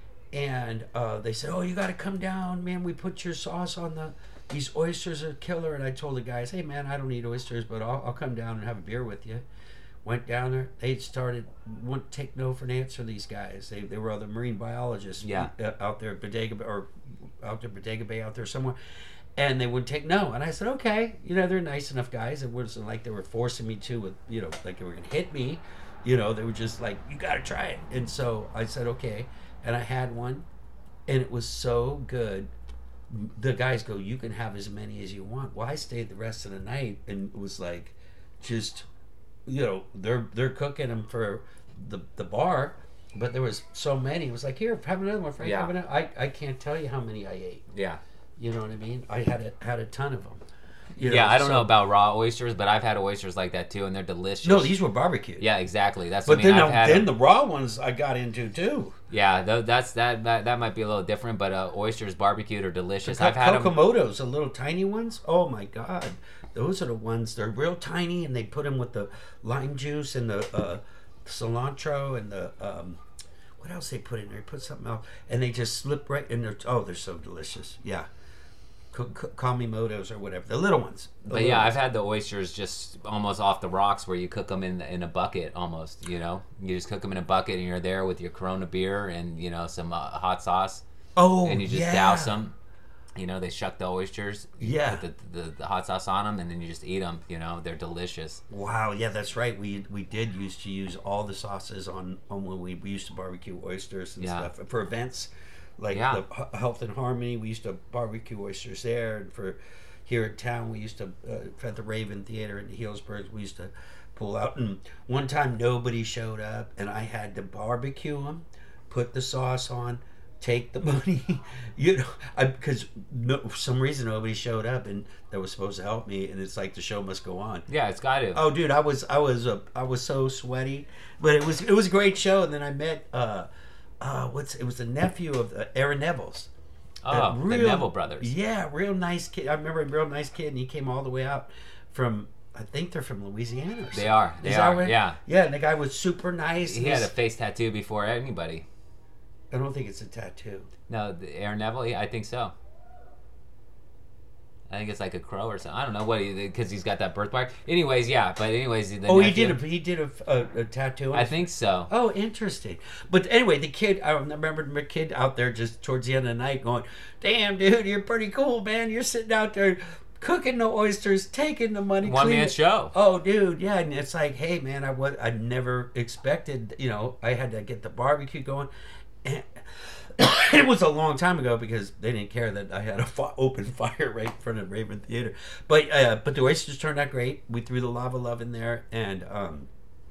And uh, they said, oh, you got to come down, man. We put your sauce on the, these oysters are killer. And I told the guys, hey, man, I don't eat oysters, but I'll, I'll come down and have a beer with you. Went down there. They started, wouldn't take no for an answer, these guys. They, they were other marine biologists Yeah. uh, out there at Bodega, Bay- or out there, Bodega Bay out there somewhere. And they wouldn't take no. And I said, okay. You know, they're nice enough guys. It wasn't like they were forcing me to, with, you know, like they were going to hit me. You know, they were just like, you got to try it. And so I said, okay. And I had one. And it was so good. The guys go, you can have as many as you want. Well, I stayed the rest of the night and it was like, just, you know, they're they're cooking them for the the bar, but there was so many. It was like, here, have another one, Frank. Yeah. Have another. I I can't tell you how many I ate. Yeah. You know what I mean? I had a had a ton of them. You know, Yeah, I don't so- know about raw oysters, but I've had oysters like that too, and they're delicious. No, these were barbecued. Yeah, exactly. That's But what I mean. then, I've the, had then them. the raw ones I got into too. Yeah, th- that's that, that that might be a little different, but uh, oysters barbecued are delicious. I've had them. Kokomotos, the little tiny ones. Oh my god, those are the ones. They're real tiny, and they put them with the lime juice and the uh, cilantro and the um, what else they put in there? They put something else, and they just slip right in there. Oh, they're so delicious. Yeah, K- K- Kamimotos or whatever, the little ones. The But little yeah, ones. I've had the oysters just almost off the rocks, where you cook them in in a bucket almost. You know, you just cook them in a bucket, and you're there with your Corona beer and you know some uh, hot sauce, Oh, and you just yeah. douse them. You know, they shuck the oysters, you Yeah. put the, the the hot sauce on them, and then you just eat them. You know, they're delicious. Wow, yeah, that's right. We we did used to use all the sauces on, on when we, we used to barbecue oysters and Yeah. stuff for events like Yeah. the H- Health and Harmony. We used to barbecue oysters there, and for here in town, we used to uh, at the Raven Theater in Healdsburg. We used to pull out, and one time nobody showed up, and I had to barbecue them, put the sauce on. Take the money, you know, I, because no, for some reason nobody showed up, and that was supposed to help me, and it's like the show must go on. Yeah, it's got to. Oh, dude, I was, I was, uh, I was so sweaty, but it was, it was a great show. And then I met, uh, uh, what's, it was the nephew of uh, Aaron Neville's. Oh, the Neville brothers. Yeah, real nice kid. I remember a real nice kid, and he came all the way out from, I think they're from Louisiana. Or They something. are. They Is that are. right? Yeah. Yeah, and the guy was super nice. He and had a he's- face tattoo before anybody. I don't think it's a tattoo. No, the Aaron Neville. Yeah, I think so. I think it's like a crow or something. I don't know what because he's got that birthmark. Anyways, yeah. But anyways, the Oh, he nephew- did a, he did a, a, a tattoo. on I his- think so. Oh, interesting. But anyway, the kid, I remember the kid out there just towards the end of the night going, damn, dude, you're pretty cool, man. You're sitting out there cooking the oysters, taking the money. One man cleaning- show. Oh, dude, yeah. And it's like, hey, man, I was, I never expected, you know, I had to get the barbecue going. And it was a long time ago because they didn't care that I had a fi- open fire right in front of Raven Theater. But uh, but the oysters turned out great. We threw the lava love in there, and um,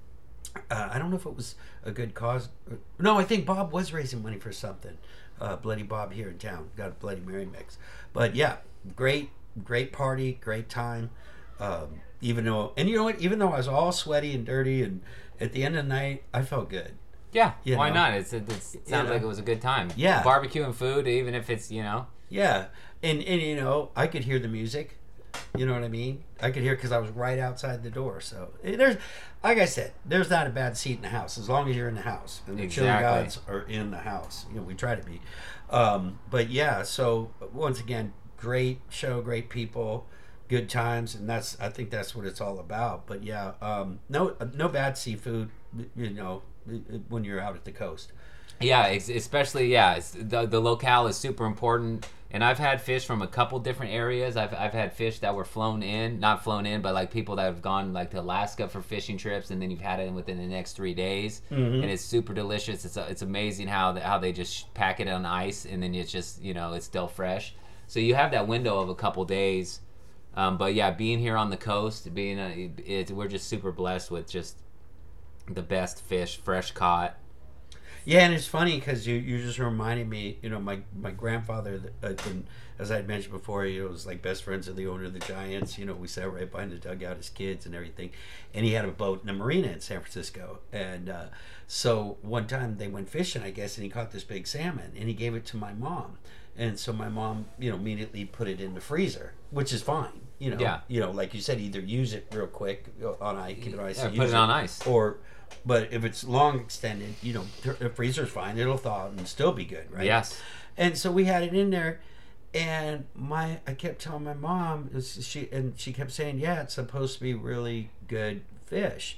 uh, I don't know if it was a good cause. No, I think Bob was raising money for something. Uh, Bloody Bob here in town got a Bloody Mary mix. But yeah, great great party, great time. Um, even though, and you know what? Even though I was all sweaty and dirty, and at the end of the night, I felt good. Yeah, You why know? not? It's, it it's, it sounds know? like it was a good time. Yeah. Barbecue and food, even if it's, you know. Yeah, and and you know, I could hear the music. You know what I mean? I could hear because I was right outside the door. So eh, there's, like I said, there's not a bad seat in the house as long as you're in the house and the chili Exactly. gods are in the house. You know, we try to be. Um, but yeah, so once again, great show, great people, good times, and that's I think that's what it's all about. But yeah, um, no no bad seafood. You know, when you're out at the coast. Yeah, ex- especially, yeah, it's, the, the locale is super important. And I've had fish from a couple different areas. I've, I've had fish that were flown in, not flown in, but like people that have gone like to Alaska for fishing trips, and then you've had it within the next three days, Mhm. and it's super delicious. It's it's amazing how the, how they just pack it on ice, and then it's just, you know, it's still fresh. So you have that window of a couple days. Um, but yeah, being here on the coast, being a, it, we're just super blessed with just the best fish, fresh caught. Yeah, and it's funny because you you just reminded me. You know, my my grandfather, uh, and as I had mentioned before, he was like best friends with the owner of the Giants. You know, we sat right behind the dugout as kids and everything. And he had a boat in a marina in San Francisco. And uh, so one time they went fishing, I guess, and he caught this big salmon, and he gave it to my mom. And so my mom, you know, immediately put it in the freezer, which is fine. You know, Yeah. you know, like you said, either use it real quick on ice, keep it on ice, Yeah, and put use it on ice. or. But if it's long extended, you know, the freezer's fine. It'll thaw and still be good, right? Yes. And so we had it in there, and my I kept telling my mom, it was- she and she kept saying, "Yeah, it's supposed to be really good fish,"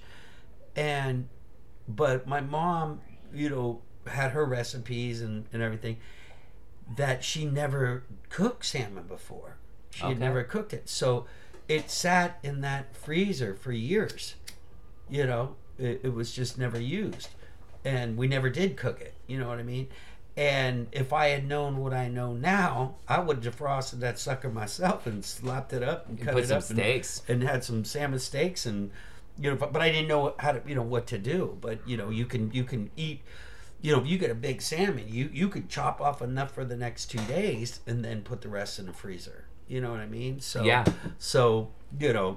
and but my mom, you know, had her recipes and and everything that she never cooked salmon before. She had Okay. never cooked it, so it sat in that freezer for years. You know, it, it was just never used, and we never did cook it. You know what I mean? And if I had known what I know now, I would have defrosted that sucker myself and slapped it up and You cut put it some up and, steaks. and had some salmon steaks and you know. But, but I didn't know how to you know what to do. But you know, you can you can eat. You know, if you get a big salmon, you you could chop off enough for the next two days and then put the rest in the freezer. You know what I mean? So Yeah. So you know.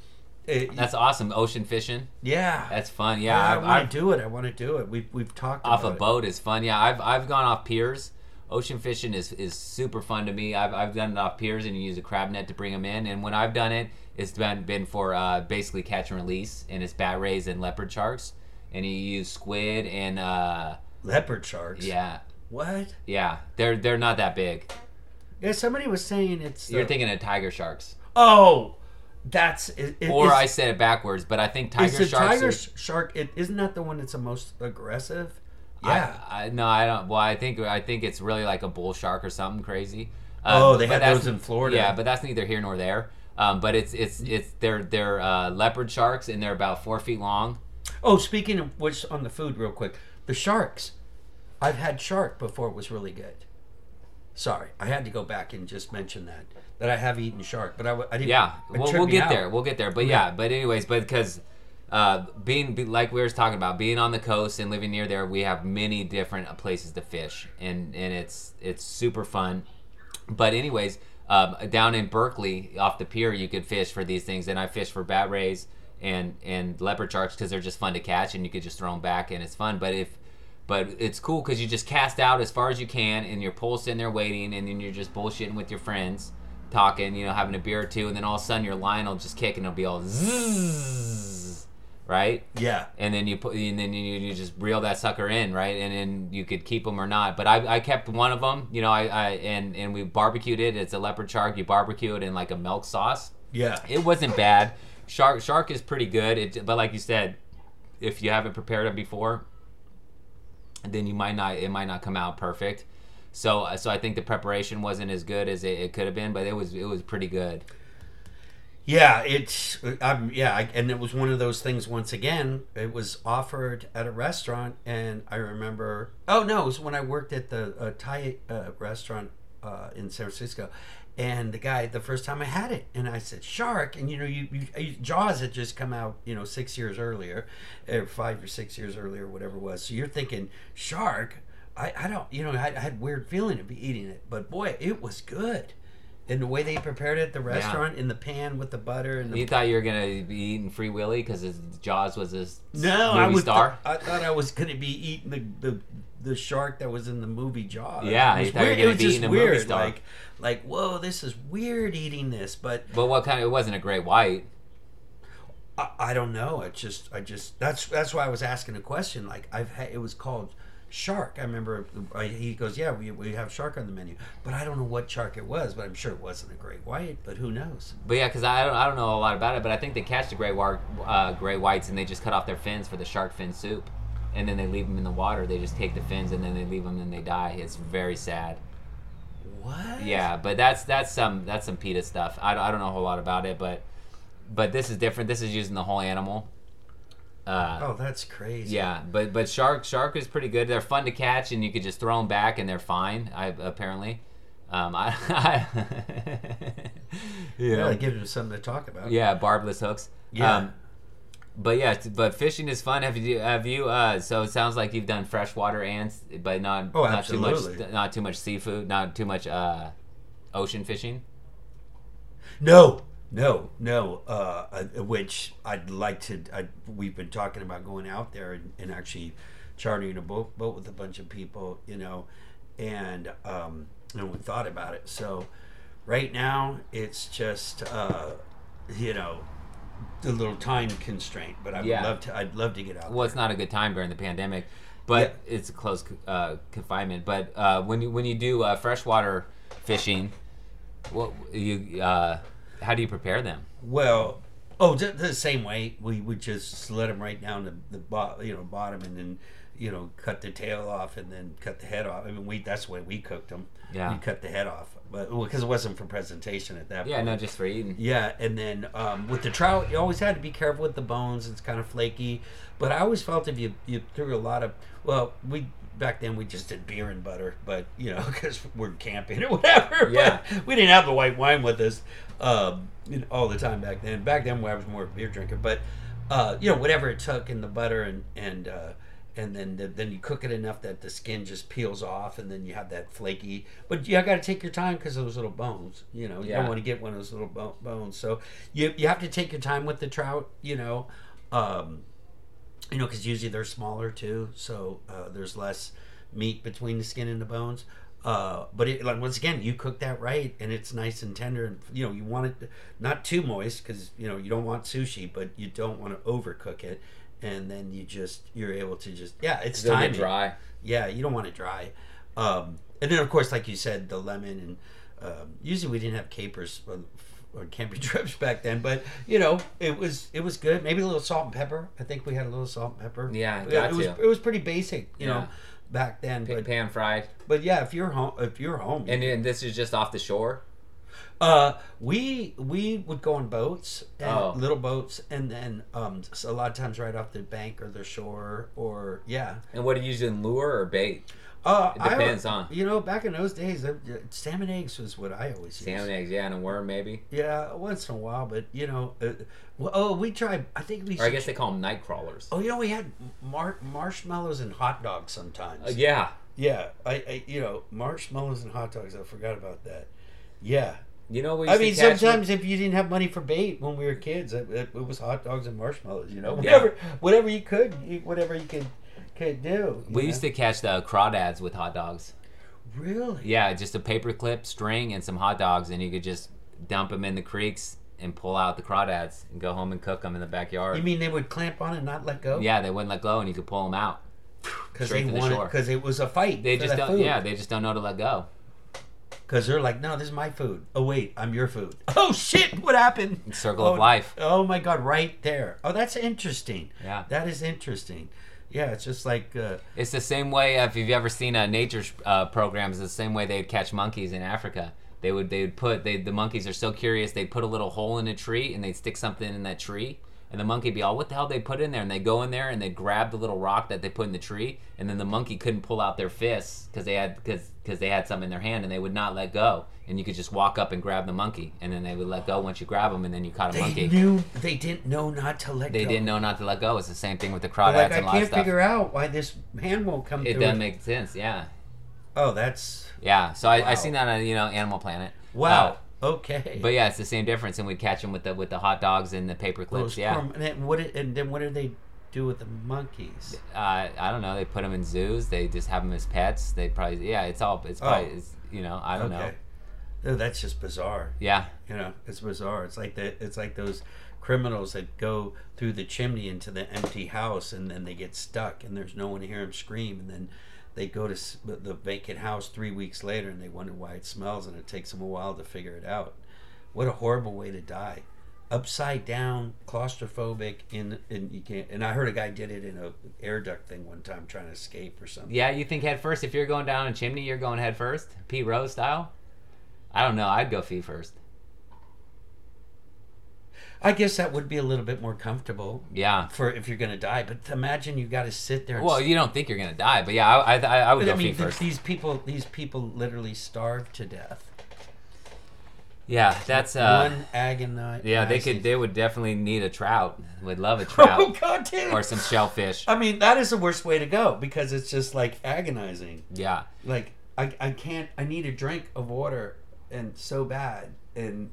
It, That's awesome. Ocean fishing. yeah. That's fun. Yeah, I, I I've, want I've to do it. I want to do it. We've we've talked off a about it. boat is fun. Yeah, I've I've gone off piers. Ocean fishing is, is super fun to me. I've, I've done it off piers, and you use a crab net to bring them in. And when I've done it, it's been been for uh, basically catch and release, and it's bat rays and leopard sharks. And you use squid and uh, Leopard sharks. yeah, What? yeah. They're they're not that big. Yeah. Somebody was saying it's. You're the- thinking of tiger sharks, Oh, that's. It, it, or is, I said it backwards. But I think tiger is the sharks. tiger are, sh- shark? It, isn't that the one that's the most aggressive? Yeah. I, I, no, I don't. Well, I think I think it's really like a bull shark or something crazy. Oh, they but had that's- those in Florida. Yeah, but that's neither here nor there. Um, but it's it's it's they're they're uh, leopard sharks, and they're about four feet long. Oh, speaking of which, on the food, real quick, the sharks. I've had shark before. It was really good. Sorry, I had to go back and just mention that that I have eaten shark, but I, w- I didn't. Yeah, it we'll, tripped we'll me get out. there. We'll get there. But yeah, but anyways, but because uh, being be, like we were talking about, being on the coast and living near there, we have many different places to fish, and and it's it's super fun. But anyways, um, down in Berkeley, off the pier, you could fish for these things, and I fish for bat rays and and leopard sharks because they're just fun to catch, and you could just throw them back, and it's fun. But if But it's cool because you just cast out as far as you can, and your pole's sitting there waiting, and then you're just bullshitting with your friends, talking, you know, having a beer or two, and then all of a sudden your line will just kick, and it'll be all zzz, right? Yeah. And then you put, and then you, you just reel that sucker in, right? And then you could keep them or not. But I, I kept one of them, you know, I, I and and we barbecued it. It's a leopard shark. You barbecue it in like a milk sauce. Yeah. It wasn't bad. Shark shark is pretty good. It, but like you said, if you haven't prepared it before, then you might not. It might not come out perfect. So so I think the preparation wasn't as good as it, it could have been, but it was it was pretty good. Yeah, it's um, yeah, I, and it was one of those things. Once again, it was offered at a restaurant, and I remember. Oh no, it was when I worked at the uh, Thai uh, restaurant uh, in San Francisco, and the guy the first time I had it, and I said shark, and you know, you, you Jaws had just come out, you know, six years earlier, or five or six years earlier, whatever it was. So you're thinking shark. I, I don't, you know, I, I had a weird feeling of eating it, but boy, it was good. And the way they prepared it at the restaurant, yeah. in the pan with the butter and the... You thought you were gonna be eating Free Willy because his Jaws was his no, movie I was star? Th- I thought I was gonna be eating the, the the shark that was in the movie Jaws. Yeah, you thought you were gonna be eating a weird. movie star. Like, like, whoa, this is weird eating this, but but what kind of? It wasn't a great white. I, I don't know. It just, I just that's that's why I was asking a question. Like, I've had, it was called shark. I remember I, he goes, yeah, we, we have shark on the menu, but I don't know what shark it was, but I'm sure it wasn't a great white, but who knows. But yeah, because I don't, I don't know a lot about it, but I think they catch the great white uh, great whites and they just cut off their fins for the shark fin soup, and then they leave them in the water. They just take the fins and then they leave them and they die. It's very sad. What? Yeah, but that's that's some that's some PETA stuff. I, I don't know a whole lot about it, but but this is different. This is using the whole animal. Uh, oh, that's crazy. Yeah, but but shark shark is pretty good. They're fun to catch, and you could just throw them back, and they're fine. I apparently, um, I, I you know, yeah, give them something to talk about. Yeah, barbless hooks. Yeah, um, but yeah, but fishing is fun. Have you have you? Uh, so it sounds like you've done freshwater and but not oh, not too absolutely. much not too much seafood, not too much uh, ocean fishing. No. No, no. Uh, uh, which I'd like to. I, we've been talking about going out there and, and actually chartering a boat, boat with a bunch of people, you know, and um, and we thought about it. So right now it's just uh, you know, a little time constraint. But I would Yeah. love to. I'd love to get out. Well, there. it's not a good time during the pandemic, but yeah. It's a close uh, confinement. But uh, when you when you do uh, freshwater fishing, what you. Uh, How do you prepare them? Well, oh, the, the same way. We would just let them right down the the bo- you know bottom, and then you know cut the tail off, and then cut the head off. I mean, we that's the way we cooked them. Yeah, we cut the head off, but because well, it wasn't for presentation at that yeah, point. no, just for eating. Yeah, and then um, with the trout, you always had to be careful with the bones. It's kind of flaky, but I always felt if you you threw a lot of well, we. Back then we just did beer and butter, but you know because we're camping or whatever. Yeah, but we didn't have the white wine with us um, you know, all the time back then. Back then I was more of a beer drinker, but uh, you know whatever it took in the butter and and uh, and then the, then you cook it enough that the skin just peels off, and then you have that flaky. But you got to take your time because of those little bones. You know you yeah. don't want to get one of those little bo- bones. So you you have to take your time with the trout. You know. Um, You know, because usually they're smaller too, so uh, there's less meat between the skin and the bones. Uh, but it, like once again, you cook that right, and it's nice and tender. And you know, you want it not too moist because you know you don't want sushi, but you don't want to overcook it. And then you just you're able to just yeah, it's It'll timing. get dry. Yeah, you don't want it dry. Um, and then of course, like you said, the lemon and um, usually we didn't have capers on, on camping trips back then, but you know it was it was good. Maybe a little salt and pepper. I think we had a little salt and pepper. Yeah, it, got it was to. it was pretty basic, you Yeah. know, back then. P- But pan fried. but yeah, if you're home, if you're home, And, and this is just off the shore. uh, we we would go on boats, and Oh. little boats, and then um, so a lot of times right off the bank or the shore, or yeah. And what do you use in lure or bait? Uh, It depends I, on. You know, back in those days, uh, salmon eggs was what I always used. Salmon eggs, yeah, and a worm maybe. Yeah, once in a while, but you know, uh, well, oh, we tried. I think we. Or I guess they call them night crawlers. Oh, you know, we had mar- marshmallows and hot dogs sometimes. Uh, yeah. Yeah, I, I, you know, marshmallows and hot dogs. I forgot about that. Yeah. You know, we I used mean, to catch sometimes if you didn't have money for bait when we were kids, it, it, it was hot dogs and marshmallows. You know, Yeah. whatever, whatever you could, you, whatever you could, could do. We used to catch the crawdads with hot dogs. Really? Yeah, just a paper clip, string, and some hot dogs, and you could just dump them in the creeks and pull out the crawdads and go home and cook them in the backyard. You mean they would clamp on and not let go? Yeah, they wouldn't let go, and you could pull them out because straight they to the wanted shore. because it was a fight. They for just that don't. food. Yeah, they just don't know to let go. Because they're like, no, this is my food. Oh, wait, I'm your food. Oh, shit, what happened? It's circle oh, of life. Oh, my God, right there. Oh, that's interesting. Yeah. That is interesting. Yeah, it's just like... Uh, It's the same way, if you've ever seen uh, nature uh, programs, it's the same way they'd catch monkeys in Africa. They would they would put they the monkeys are so curious they'd put a little hole in a tree and they'd stick something in that tree and the monkey would be all, what the hell they put in there? And they go in there and they grab the little rock that they put in the tree, and then the monkey couldn't pull out their fists because they had because because they had something in their hand, and they would not let go. And you could just walk up and grab the monkey, and then they would let go once you grab them, and then you caught a They monkey. knew they didn't know not to let They go. didn't know not to let go. It's the same thing with the But, crawdads like, and I a lot can't of stuff. figure out why this hand won't come It through. doesn't make sense. Yeah, Oh, that's yeah. So I Wow. I seen that on you know Animal Planet. wow. Uh, Okay. But yeah, it's the same difference, and we'd catch them with the with the hot dogs and the paper clips. Those Yeah, crumb- and then what? Did, and then what did they do with the monkeys? uh, I don't know. They put them in zoos. They just have them as pets. They probably yeah. It's all it's probably Oh. it's, you know I don't know. Okay. Oh, that's just bizarre. Yeah, You know, it's bizarre. It's like the it's like those criminals that go through the chimney into the empty house, and then they get stuck, and there's no one to hear them scream, and then they go to s- the vacant house three weeks later, and they wonder why it smells, and it takes them a while to figure it out. What a horrible way to die. Upside down, claustrophobic, in and you can't. And I heard a guy did it in a air duct thing one time, trying to escape or something. yeah. You think head first? If you're going down a chimney, you're going head first, Pete Rose style. I don't know. I'd go feet first. I guess that would be a little bit more comfortable Yeah. for if you're gonna die. But imagine you got to sit there. And Well, you don't think you're gonna die, but yeah, I I, I would But go I mean, feet th- first. these people, these people literally starve to death. Yeah, that's uh. One agonizing. Yeah, they could. They would definitely need a trout. Would love a Oh trout God, dude. or some shellfish. I mean, that is the worst way to go because it's just like agonizing. Yeah. Like I, I can't. I need a drink of water, and so bad, and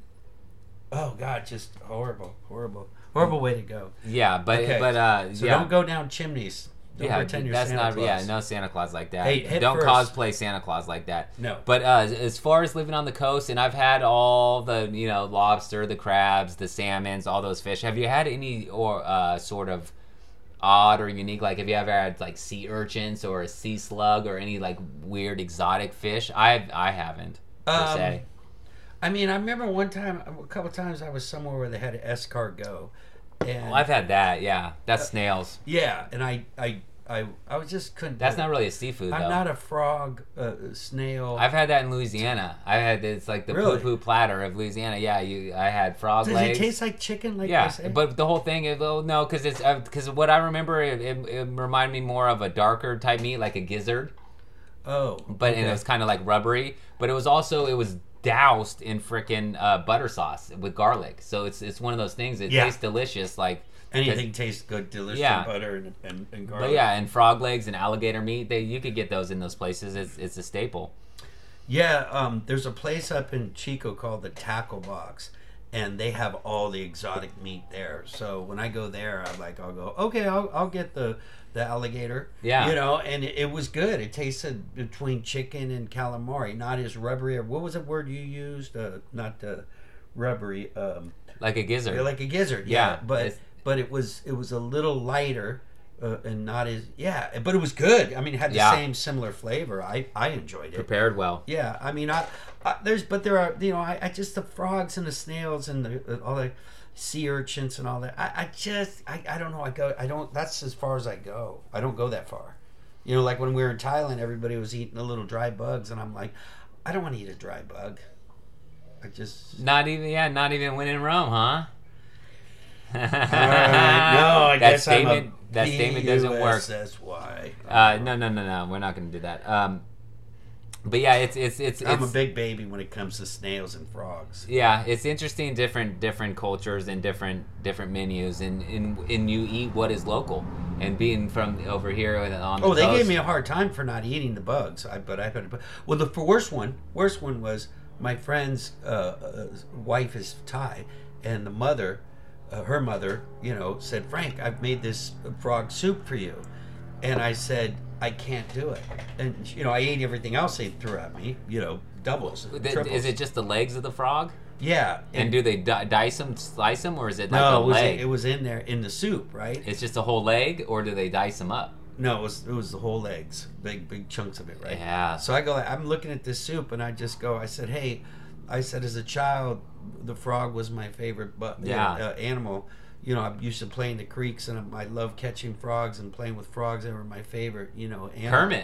oh God, just horrible, horrible, horrible way to go. Yeah, but Okay. but uh, So yeah. don't go down chimneys. Don't yeah, pretend you're that's Santa not. Claus. Yeah, no Santa Claus like that. Hey, head don't first. cosplay Santa Claus like that. No. But uh, as far as living on the coast, and I've had all the you know lobster, the crabs, the salmons, all those fish. Have you had any or uh, sort of odd or unique? Like, have you ever had like sea urchins or a sea slug or any like weird exotic fish? I I haven't per Um, se. I mean, I remember one time, a couple times, I was somewhere where they had an escargot, and Well, I've had that. Yeah, that's snails. yeah, and I, I, I, I was just couldn't. That's do it. not really a seafood I'm though. not a frog, uh, snail. I've had that in Louisiana. I had it's like the Really? poo poo platter of Louisiana. Yeah, you. I had frog Does legs. it taste like chicken? Like yeah, I say? but the whole thing is well, no, because it's because what I remember it, it, it reminded me more of a darker type meat, like a gizzard. oh, But and it okay. was kind of like rubbery. But it was also it was doused in freaking uh, butter sauce with garlic. So it's it's one of those things. It Yeah. tastes delicious. Like anything tastes good, delicious, Yeah. butter and, and, and garlic. but yeah, and frog legs and alligator meat. They you could get those in those places. It's it's a staple. Yeah, um, there's a place up in Chico called the Tackle Box, and they have all the exotic meat there. So when I go there, I'm like, I'll go, okay, I'll, I'll get the, the alligator. Yeah. You know, and it, it was good. It tasted between chicken and calamari, not as rubbery. Or what was the word you used? Uh, not uh, rubbery. Um, Like a gizzard. like a gizzard. Yeah, Yeah, but it's- but it was it was a little lighter. Uh, and not as yeah, but it was good. I mean, it had the Yeah. same similar flavor. I I enjoyed it. Prepared well. Yeah, I mean, I, I there's, but there are, you know, I, I just the frogs and the snails and the all the sea urchins and all that. I, I just, I, I don't know. I go, I don't. That's as far as I go. I don't go that far. You know, like when we were in Thailand, everybody was eating the little dry bugs, and I'm like, I don't want to eat a dry bug. I just. Not even yeah, not even when in Rome, huh? All right, no, I that guess statement I'm a that statement doesn't work. That's why. Uh, no, no, no, no. We're not going to do that. Um, but yeah, it's it's it's. I'm a it's big baby when it comes to snails and frogs. yeah, it's interesting. Different different cultures and different different menus, and and and you eat what is local. And being from over here on the Oh, they coast, gave me a hard time for not eating the bugs. I but I had to. Well, the worst one, worst one was my friend's uh, uh, wife is Thai, and the mother, uh, her mother, you know, said, "Frank, I've made this frog soup for you," and I said, "I can't do it." And you know, I ate everything else they threw at me. You know, doubles, Th- triples. Is it just the legs of the frog? Yeah. And do they di- dice them, slice them, or is it like no, a it was leg? it was in there in the soup, right? It's just a whole leg, or do they dice them up? No, it was it was the whole legs, big big chunks of it, right? Yeah. So I go, I'm looking at this soup, and I just go, I said, hey, I said, as a child, the frog was my favorite, but Yeah. uh, animal. You know, I used to play in the creeks, and I love catching frogs and playing with frogs. They were my favorite, you know. Animal. Kermit.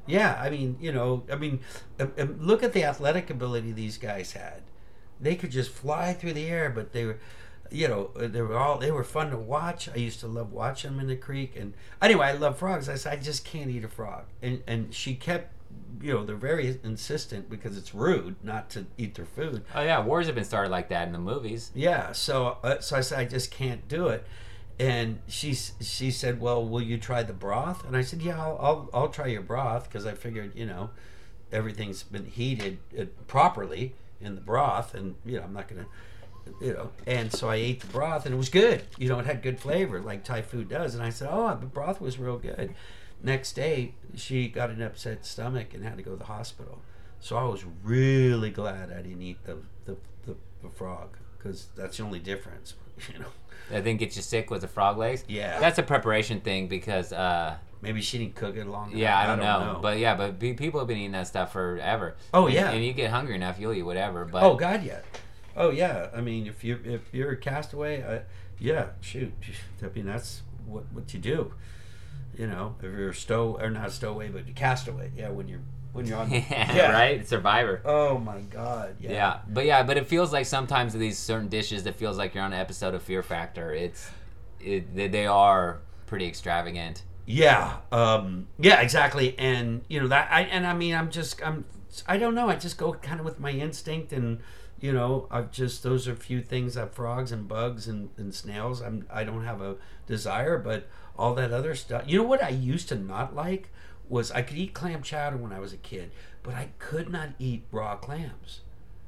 Yeah, I mean, you know, I mean, uh, uh, look at the athletic ability these guys had. They could just fly through the air, but they were, you know, uh, they were all they were fun to watch. I used to love watching them in the creek, and anyway, I love frogs. I said I just can't eat a frog, and and she kept, you know, they're very insistent because it's rude not to eat their food. Oh yeah, wars have been started like that in the movies. Yeah, so uh, so I said I just can't do it. And she she said, "Well, will you try the broth?" And I said, "Yeah, I'll I'll, I'll try your broth," because I figured, you know, everything's been heated uh, properly in the broth, and you know I'm not gonna, you know. And so I ate the broth, and it was good. You know, it had good flavor like Thai food does. And I said, "Oh, the broth was real good." Next day, she got an upset stomach and had to go to the hospital. So I was really glad I didn't eat the the, the, the frog, because that's the only difference, you know. That didn't get you sick with the frog legs? Yeah. That's a preparation thing because, uh, maybe she didn't cook it long enough. yeah, I don't, I don't know. know. But yeah, but be, people have been eating that stuff forever. Oh, and, yeah. And you get hungry enough, you'll eat whatever. But Oh, God, yeah. Oh, yeah. I mean, if you if you're a castaway, uh, yeah, shoot. I mean, that's what what you do. You know, if you're a stow or not a stowaway, but a castaway. Yeah, when you're when you're on. yeah, right? Survivor. Oh my God. Yeah. Yeah, but yeah, but it feels like sometimes these certain dishes, it feels like you're on an episode of Fear Factor. It's, it, they they are pretty extravagant. Yeah. Um, yeah. Exactly. And you know that. I and I mean, I'm just I'm I don't know. I just go kind of with my instinct, and you know, I've just those are a few things that frogs and bugs and, and snails. I'm I don't have a desire, but all that other stuff. You know what I used to not like was I could eat clam chowder when I was a kid, but I could not eat raw clams,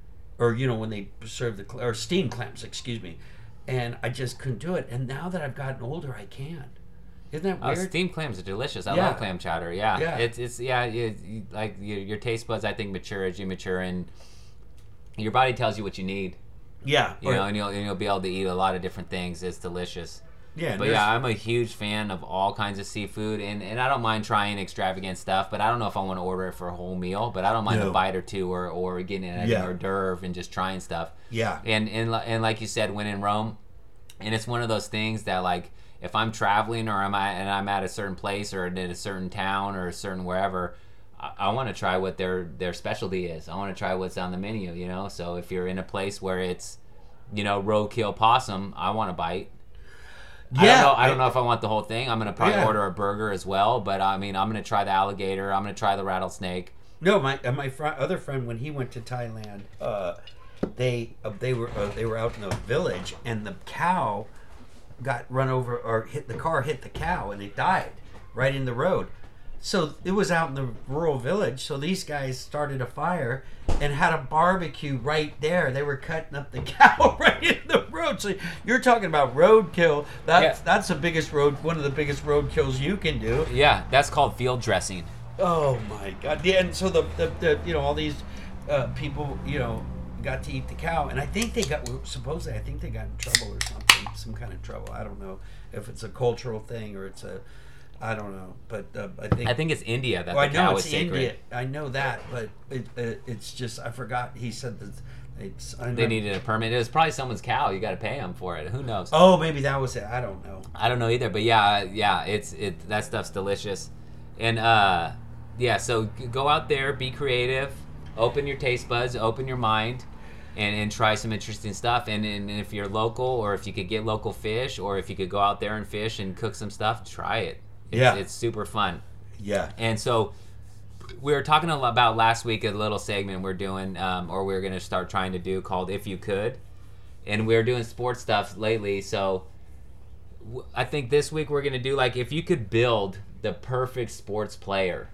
or you know when they serve the or steamed clams, excuse me, and I just couldn't do it. And now that I've gotten older, I can. Isn't that Oh, weird? steamed clams are delicious. I Yeah. love clam chowder. Yeah, Yeah. it's it's yeah, you, you, like your, your taste buds I think mature as you mature, and your body tells you what you need. Yeah. You or- know, and you'll and you'll be able to eat a lot of different things. It's delicious. yeah. But there's- yeah, I'm a huge fan of all kinds of seafood, and, and I don't mind trying extravagant stuff, but I don't know if I want to order it for a whole meal, but I don't mind No. a bite or two, or, or getting an Yeah. hors d'oeuvre and just trying stuff. Yeah. And, and li- and like you said, when in Rome, and it's one of those things that like if I'm traveling or I'm at, and I'm at a certain place or in a certain town or a certain wherever, I, I want to try what their their specialty is. I want to try what's on the menu, you know. So if you're in a place where it's, you know, roadkill possum, I want to bite. I Yeah, don't know. I don't I- know if I want the whole thing. I'm gonna probably Yeah. order a burger as well, but I mean, I'm gonna try the alligator. I'm gonna try the rattlesnake. No, my uh, my fr- other friend when he went to Thailand, uh, they uh, they were uh, they were out in the village, and the cow got run over or hit the car hit the cow, and it died right in the road. So it was out in the rural village. So these guys started a fire and had a barbecue right there. They were cutting up the cow right in the road. So you're talking about roadkill. That's Yeah. that's the biggest road, one of the biggest roadkills you can do. Yeah, that's called field dressing. Oh my God! Yeah, and so the, the, the you know all these uh, people you know got to eat the cow, and I think they got supposedly I think they got in trouble or something, some kind of trouble. I don't know if it's a cultural thing or it's a I don't know, but uh, I think I think it's India that well, I the know cow it's is sacred. India. I know that, but it, it, it's just I forgot. He said that it's I They know- needed a permit. It was probably someone's cow. You got to pay them for it. Who knows? Oh, maybe that was it. I don't know. I don't know either. But yeah, yeah, it's it. That stuff's delicious, and uh, yeah. So g- go out there, be creative, open your taste buds, open your mind, and, and try some interesting stuff. And, and if you're local, or if you could get local fish, or if you could go out there and fish and cook some stuff, try it. It's, Yeah. it's super fun. Yeah. And so we were talking a lot about last week a little segment we're doing, um, or we're going to start trying to do called If You Could. And we're doing sports stuff lately. So w- I think this week we're going to do like if you could build the perfect sports player.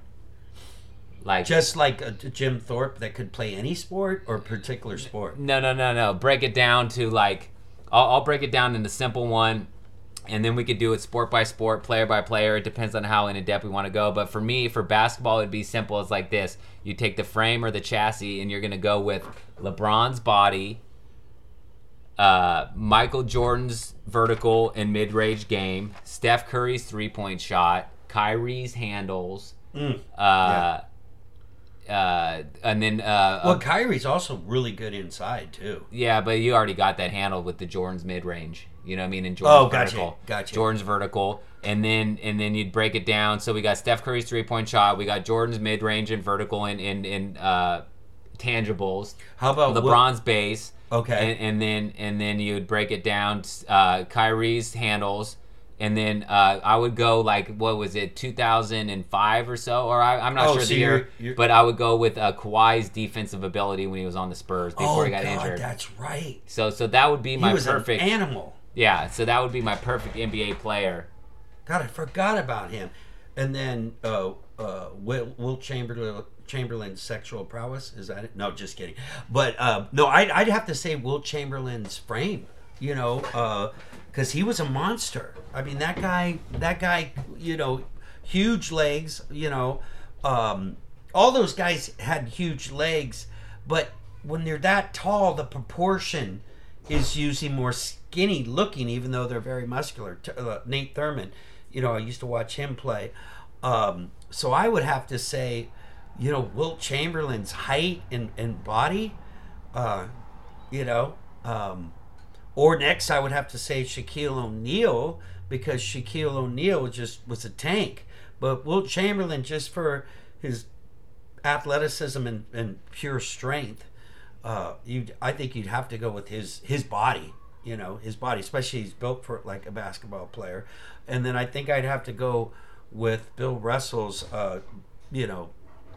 Like Just like a, Jim Thorpe that could play any sport or particular sport. No, no, no, no. Break it down to like, I'll, I'll break it down into simple one, and then we could do it sport by sport, player by player. It depends on how in depth we want to go. But for me, for basketball, it'd be simple as like this: you take the frame or the chassis, and you're gonna go with LeBron's body, uh, Michael Jordan's vertical and mid-range game, Steph Curry's three-point shot, Kyrie's handles. Mm. Uh, uh, and then uh, Well, uh, Kyrie's also really good inside too. yeah, but you already got that handled with the Jordan's mid range. You know what I mean? And Jordan's Oh, gotcha, vertical. gotcha. Jordan's vertical, and then and then you'd break it down. So we got Steph Curry's three point shot. We got Jordan's mid range and vertical and in in uh, tangibles. How about LeBron's base? Okay. And, and then and then you'd break it down. Uh, Kyrie's handles. And then uh, I would go like, what was it, two thousand five or so? Or I, I'm not Oh, sure so the year. you're- you're- But I would go with uh, Kawhi's defensive ability when he was on the Spurs before Oh he got God, injured. that's right. So so that would be He my was perfect. an animal. Yeah, so that would be my perfect N B A player. God, I forgot about him. And then uh, uh, Will, Will Chamberlain, Chamberlain's sexual prowess, is that it? No, just kidding. But uh, no, I'd, I'd have to say Will Chamberlain's frame. You know, because he was a monster. I mean, that guy, that guy, you know, huge legs. You know, um, all those guys had huge legs, but when they're that tall, the proportion is usually more skinny looking, even though they're very muscular. T- uh, Nate Thurman, you know, I used to watch him play. Um, so I would have to say, you know, Wilt Chamberlain's height and, and body, uh, you know, um, or next I would have to say Shaquille O'Neal, because Shaquille O'Neal just was a tank. But Wilt Chamberlain, just for his athleticism and, and pure strength, uh, you I think you'd have to go with his his body. You know, his body, especially he's built for it like a basketball player. And then I think I'd have to go with Bill Russell's, uh, you know,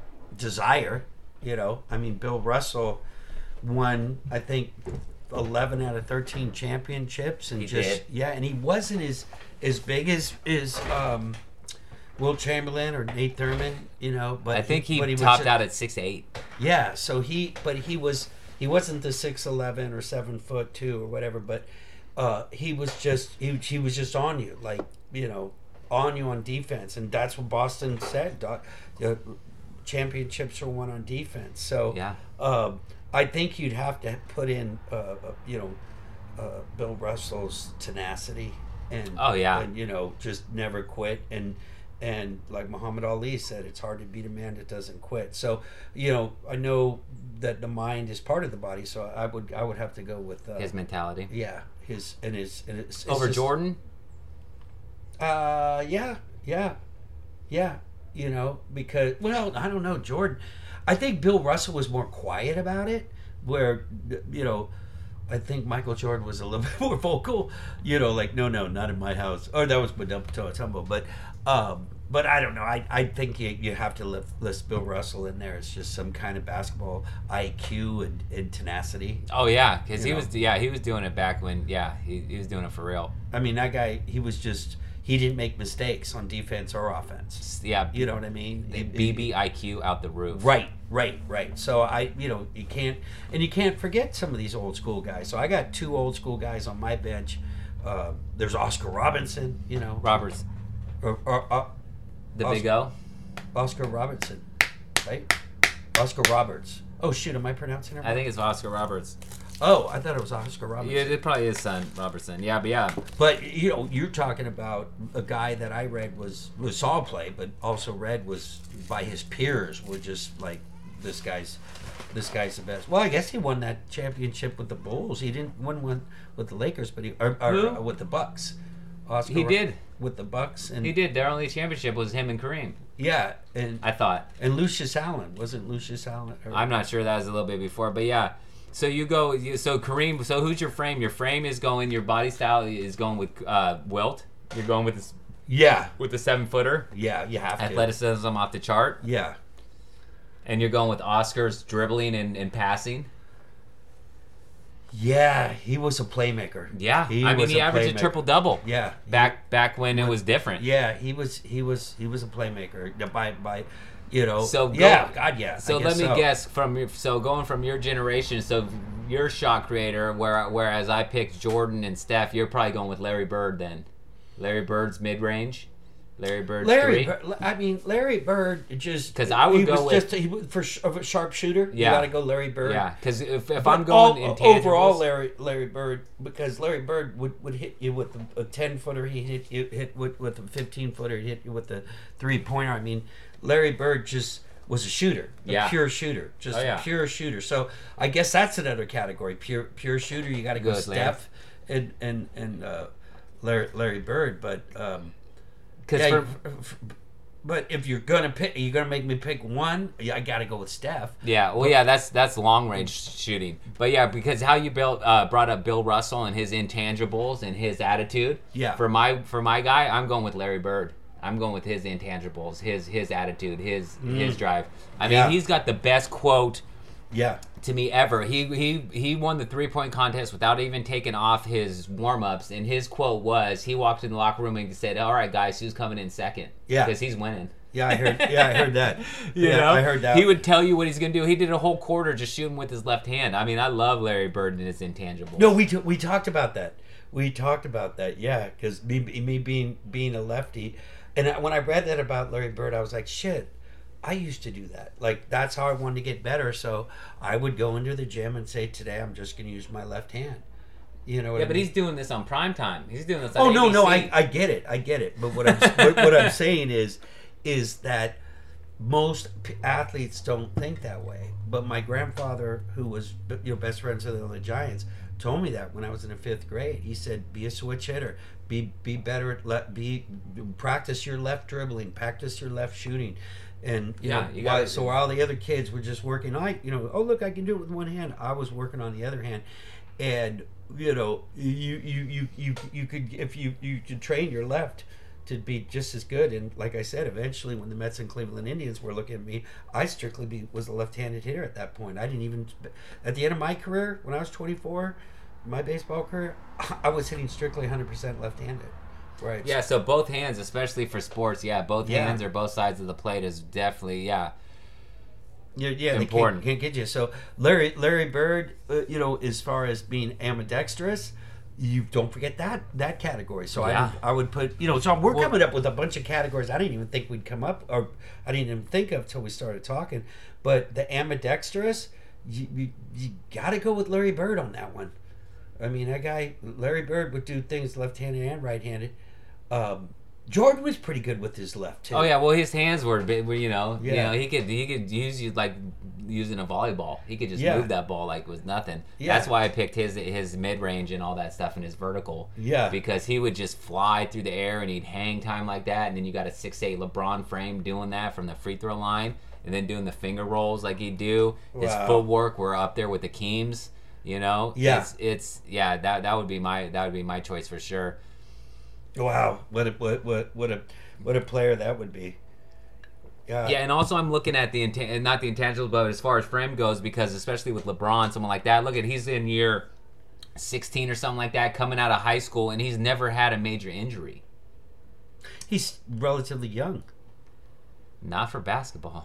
desire. You know, I mean, Bill Russell won, I think, eleven out of thirteen championships, and He just did. yeah, and he wasn't as as big as as um, Wilt Chamberlain or Nate Thurman. You know, but I think he, but was topped just- out at six eight. yeah, so he, but he was, he wasn't the six eleven or seven foot two or whatever, but uh, he was just, he, he was just on you, like, you know, on you on defense, and that's what Boston said. Doc, the championships are won on defense. So Yeah. um, I think you'd have to put in, uh, uh, you know, uh, Bill Russell's tenacity and Oh, yeah. and you know, just never quit. And and like Muhammad Ali said, it's hard to beat a man that doesn't quit. So you know, I know that the mind is part of the body, so I would I would have to go with uh, His mentality. yeah, his and his, and his, Over his, Jordan? Uh, yeah, yeah, yeah. You know, because well, I don't know, Jordan. I think Bill Russell was more quiet about it. Where you know, I think Michael Jordan was a little bit more vocal. You know, like no, no, not in my house. Or that was Madame Tumbo. But, um, but I don't know. I, I think you, you have to list, list Bill Russell in there. It's just some kind of basketball I Q and, and tenacity. Oh yeah, because You he know. was yeah he was doing it back when yeah he, he was doing it for real. I mean, that guy. He was just. He didn't make mistakes on defense or offense. Yeah, You know what I mean? It- B B I Q out the roof. Right, right, right. So I, you know, you can't, and you can't forget some of these old school guys. So I got two old school guys on my bench. Uh, there's Oscar Robinson, you know, Roberts, or, or, uh, the Oscar- Big O. Oscar Robertson, right? Oscar Roberts. Oh shoot, am I pronouncing it? I wrong? think it's Oscar Roberts. Oh, I thought it was Oscar Robertson. Yeah, it probably is son Robertson. Yeah, but yeah, But you know, you're talking about a guy that I read was was saw play, but also read was by his peers were just like this guy's this guy's the best. Well, I guess he won that championship with the Bulls. He didn't win one with the Lakers, but he or, or Who? uh, with the Bucks. Oscar He did. with the Bucks, and he did. Their only championship was him and Kareem. yeah, and I thought. and Lucius Allen wasn't Lucius Allen. Or, I'm not sure that was a little bit before, but yeah. So you go. You, so Kareem. So who's your frame? Your frame is going. Your body style is going with uh, Wilt. You're going with this yeah, with the seven footer. yeah, you have to. Athleticism off the chart, Yeah, and you're going with Oscar's dribbling and, and passing. yeah, he was a playmaker. Yeah, He I mean was he a averaged a playmaker. triple double. Yeah, he- Back back when it was different. Yeah, he was he was he was a playmaker by by you know. So go- yeah, God yeah. So I let me so. guess from your, so going from your generation, so your shot creator, where whereas I picked Jordan and Steph, you're probably going with Larry Bird then. Larry Bird's mid range. Larry Bird's Larry, three. Bird, I mean Larry Bird just 'Cause I would he go was with- just he was for sh- of a sharpshooter. You Yeah. got to go Larry Bird. Yeah, because if, if But I'm going all- in intangibles, overall, Larry Larry Bird, because Larry Bird would, would hit you with a ten footer, he hit you hit with with a fifteen footer, he hit you with a three pointer. I mean, Larry Bird just was a shooter, a Yeah. pure shooter, just Oh, yeah. a pure shooter. So I guess that's another category, pure pure shooter. You got to go Good, Larry. Steph and and and uh, Larry, Larry Bird, but um, Because yeah, for, f- f- but if you're gonna pick, you're gonna make me pick one. Yeah, I got to go with Steph. yeah, well, yeah, that's that's long range shooting. But yeah, because how you built uh, brought up Bill Russell and his intangibles and his attitude. Yeah. For my for my guy, I'm going with Larry Bird. I'm going with his intangibles, his his attitude, his his drive. I mean, Yeah. he's got the best quote Yeah, to me ever. He he he won the three point contest without even taking off his warm ups, and his quote was he walked in the locker room and said, "All right, guys, who's coming in second?" Yeah. because he's winning. yeah, I heard. Yeah, I heard that. You yeah, know? I heard that. He would tell you what he's gonna do. He did a whole quarter just shooting with his left hand. I mean, I love Larry Bird and his intangibles. No, we t- we talked about that. We talked about that. Yeah, because me me being being a lefty, and I- when I read that about Larry Bird, I was like, shit. I used to do that. Like that's how I wanted to get better. So I would go into the gym and say, today I'm just going to use my left hand. You know what Yeah, I but mean? he's doing this on prime time. He's doing this. On Oh no, no, A B C. I, I get it, I get it. But what I'm what, what I'm saying is, is that most p- athletes don't think that way. But my grandfather, who was you know best friends with the Giants, told me that when I was in the fifth grade. He said, "Be a switch hitter. Be be better at let be practice your left dribbling, practice your left shooting." And you Yeah, know, you while, gotta- so while the other kids were just working, I you know, oh look, I can do it with one hand. I was working on the other hand, and you know, you you you you, you could if you you could train your left to be just as good. And like I said, eventually when the Mets and Cleveland Indians were looking at me, I strictly be, was a left-handed hitter at that point. I didn't even at the end of my career when I was twenty-four, my baseball career, I was hitting strictly one hundred percent left-handed. Right. Yeah, so both hands, especially for sports, yeah, both Yeah. hands or both sides of the plate is definitely yeah. Yeah, yeah, Important. They can't, can't get you. So Larry Larry Bird, uh, you know, as far as being ambidextrous, you don't forget that that category. So Yeah. I would, I would put, you know, so we're Well- coming up with a bunch of categories I didn't even think we'd come up, or I didn't even think of till we started talking. But the ambidextrous, you you, you got to go with Larry Bird on that one. I mean, that guy Larry Bird would do things left-handed and right-handed. Um, Jordan was pretty good with his left too. Oh yeah, well his hands were, a bit, were, you know, you Yeah. know he could he could use you like using a volleyball. He could just Yeah. move that ball like it was nothing. Yeah. That's why I picked his his mid range and all that stuff and his vertical. Yeah. because he would just fly through the air and he'd hang time like that, and then you got a six eight LeBron frame doing that from the free throw line, and then doing the finger rolls like he'd do. His Wow. footwork were up there with the Keems. You know, Yeah. it's, it's yeah that that would be my that would be my choice for sure. Wow, what a what what what a what a player that would be. Yeah. Yeah, and also I'm looking at the intan- not the intangibles, but as far as frame goes, because especially with LeBron, someone like that. Look at he's in year sixteen or something like that, coming out of high school, and he's never had a major injury. He's relatively young. Not for basketball.